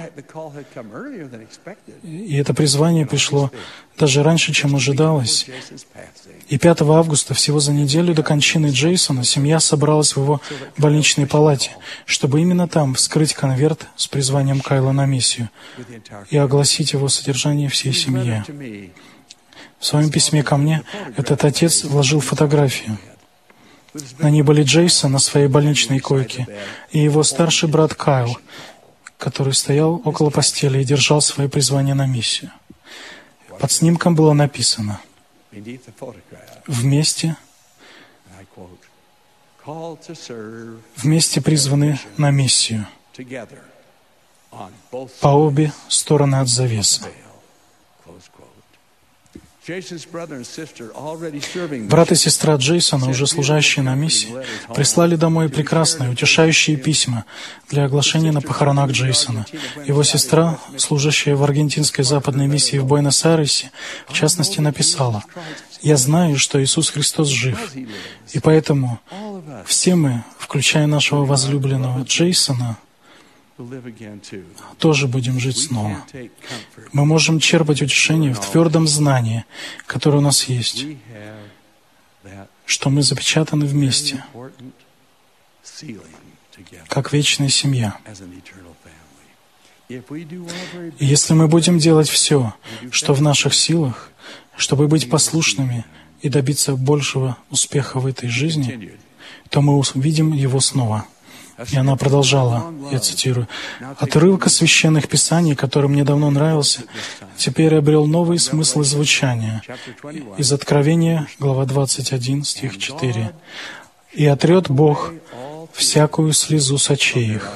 И это призвание пришло даже раньше, чем ожидалось. И пятого августа, всего за неделю до кончины Джейсона, семья собралась в его больничной палате, чтобы именно там вскрыть конверт с призванием Кайла на миссию и огласить его содержание всей семье. В своем письме ко мне этот отец вложил фотографию. На ней были Джейсон на своей больничной койке и его старший брат Кайл, который стоял около постели и держал свое призвание на миссию. Под снимком было написано: «Вместе, вместе призваны на миссию, по обе стороны от завесы». Брат и сестра Джейсона, уже служащие на миссии, прислали домой прекрасные, утешающие письма для оглашения на похоронах Джейсона. Его сестра, служащая в аргентинской западной миссии в Буэнос-Айресе, в частности, написала: «Я знаю, что Иисус Христос жив, и поэтому все мы, включая нашего возлюбленного Джейсона, тоже будем жить снова. Мы можем черпать утешение в твердом знании, которое у нас есть, что мы запечатаны вместе, как вечная семья. И если мы будем делать все, что в наших силах, чтобы быть послушными и добиться большего успеха в этой жизни, то мы увидим Его снова». И она продолжала, я цитирую: «Отрывок из священных писаний, который мне давно нравился, теперь обрел новый смысл и звучание. Из Откровения, глава двадцать один, стих четыре. «И отрет Бог всякую слезу с очей их,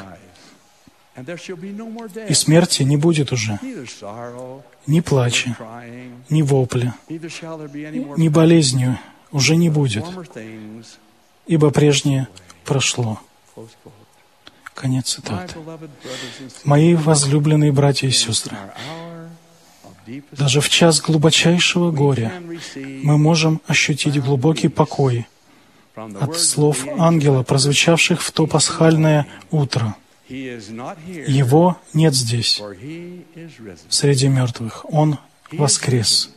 и смерти не будет уже, ни плача, ни вопля, ни болезнью уже не будет, ибо прежнее прошло». Конец цитаты. Мои возлюбленные братья и сестры, даже в час глубочайшего горя мы можем ощутить глубокий покой от слов ангела, прозвучавших в то пасхальное утро. Его нет здесь, среди мертвых. Он воскрес.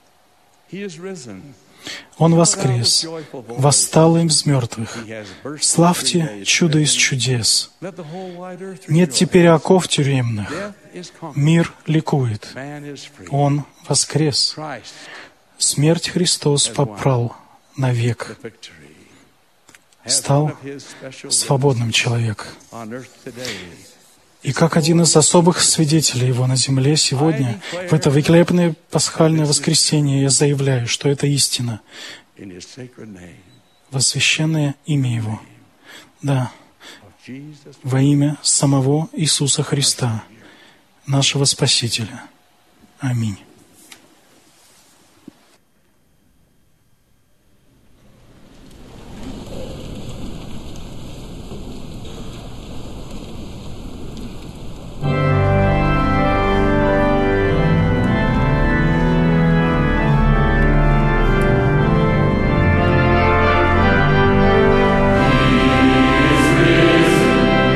Он воскрес, восстал им из мертвых. Славьте чудо из чудес. Нет теперь оков тюремных. Мир ликует. Он воскрес. Смерть Христос попрал навек. Стал свободным человеком. И как один из особых свидетелей Его на земле сегодня, в это великолепное пасхальное воскресенье, я заявляю, что это истина, во священное имя Его. Да, во имя самого Иисуса Христа, нашего Спасителя. Аминь.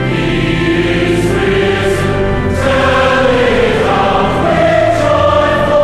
Victory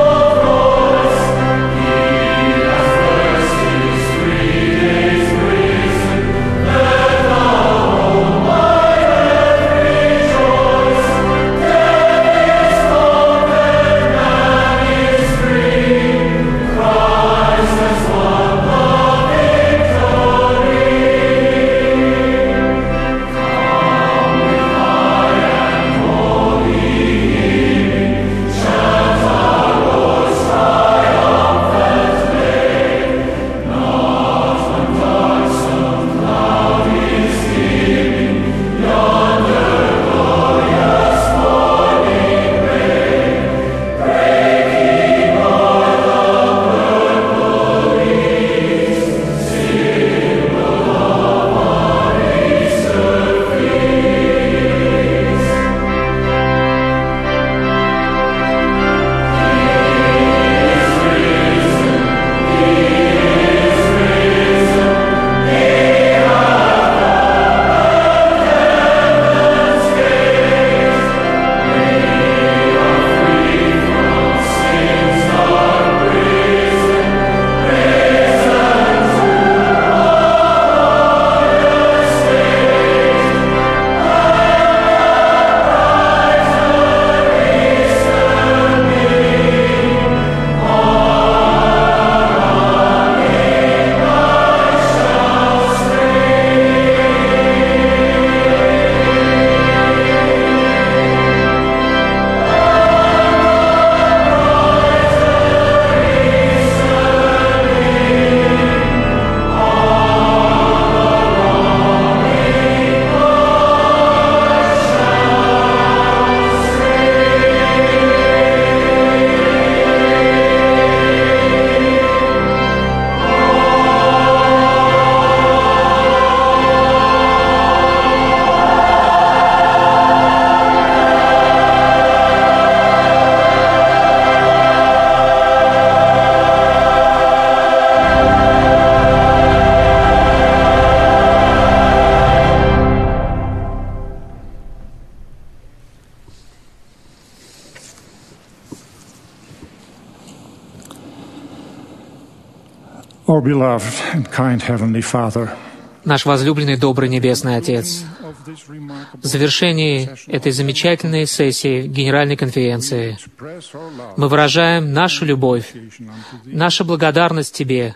Our beloved and kind Heavenly Father, Наш возлюбленный добрый Небесный Отец, в завершении этой замечательной сессии Генеральной конференции мы выражаем нашу любовь, нашу благодарность Тебе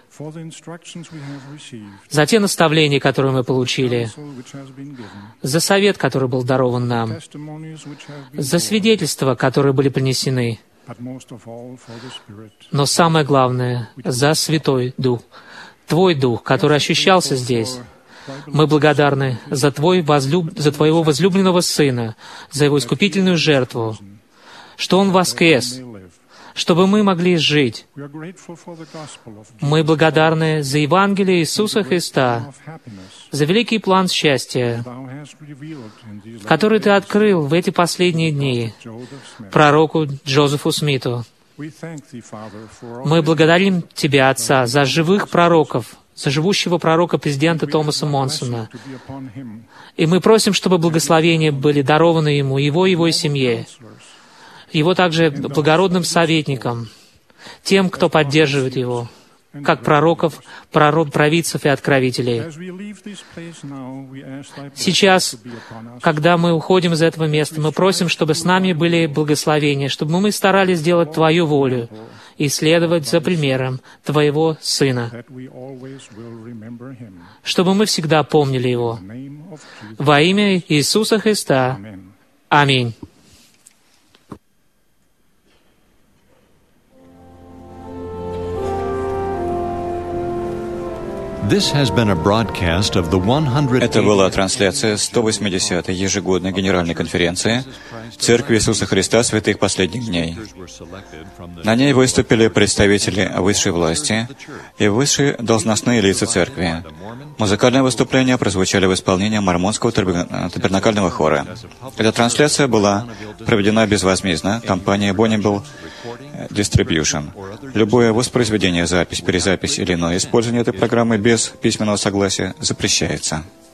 за те наставления, которые мы получили, за совет, который был дарован нам, за свидетельства, которые были принесены, но самое главное — за Святой Дух, Твой Дух, который ощущался здесь. Мы благодарны за, твой возлюб... за Твоего возлюбленного Сына, за Его искупительную жертву, что Он воскрес, чтобы мы могли жить. Мы благодарны за Евангелие Иисуса Христа, за великий план счастья, который Ты открыл в эти последние дни пророку Джозефу Смиту. Мы благодарим Тебя, Отца, за живых пророков, за живущего пророка президента Томаса Монсона. И мы просим, чтобы благословения были дарованы ему, его и его семье, его также благородным советникам, тем, кто поддерживает его, как пророков, пророк, провидцев и откровителей. Сейчас, когда мы уходим из этого места, мы просим, чтобы с нами были благословения, чтобы мы старались делать Твою волю и следовать за примером Твоего Сына, чтобы мы всегда помнили Его. Во имя Иисуса Христа. Аминь. Это была трансляция сто восьмидесятой ежегодной Генеральной конференции Церкви Иисуса Христа Святых Последних Дней. На ней выступили представители высшей власти и высшие должностные лица Церкви. Музыкальные выступления прозвучали в исполнении Мормонского табернакального хора. Эта трансляция была проведена безвозмездно компанией Bonneville Distribution. Любое воспроизведение, запись, перезапись или иное использование этой программы без письменного согласия запрещается.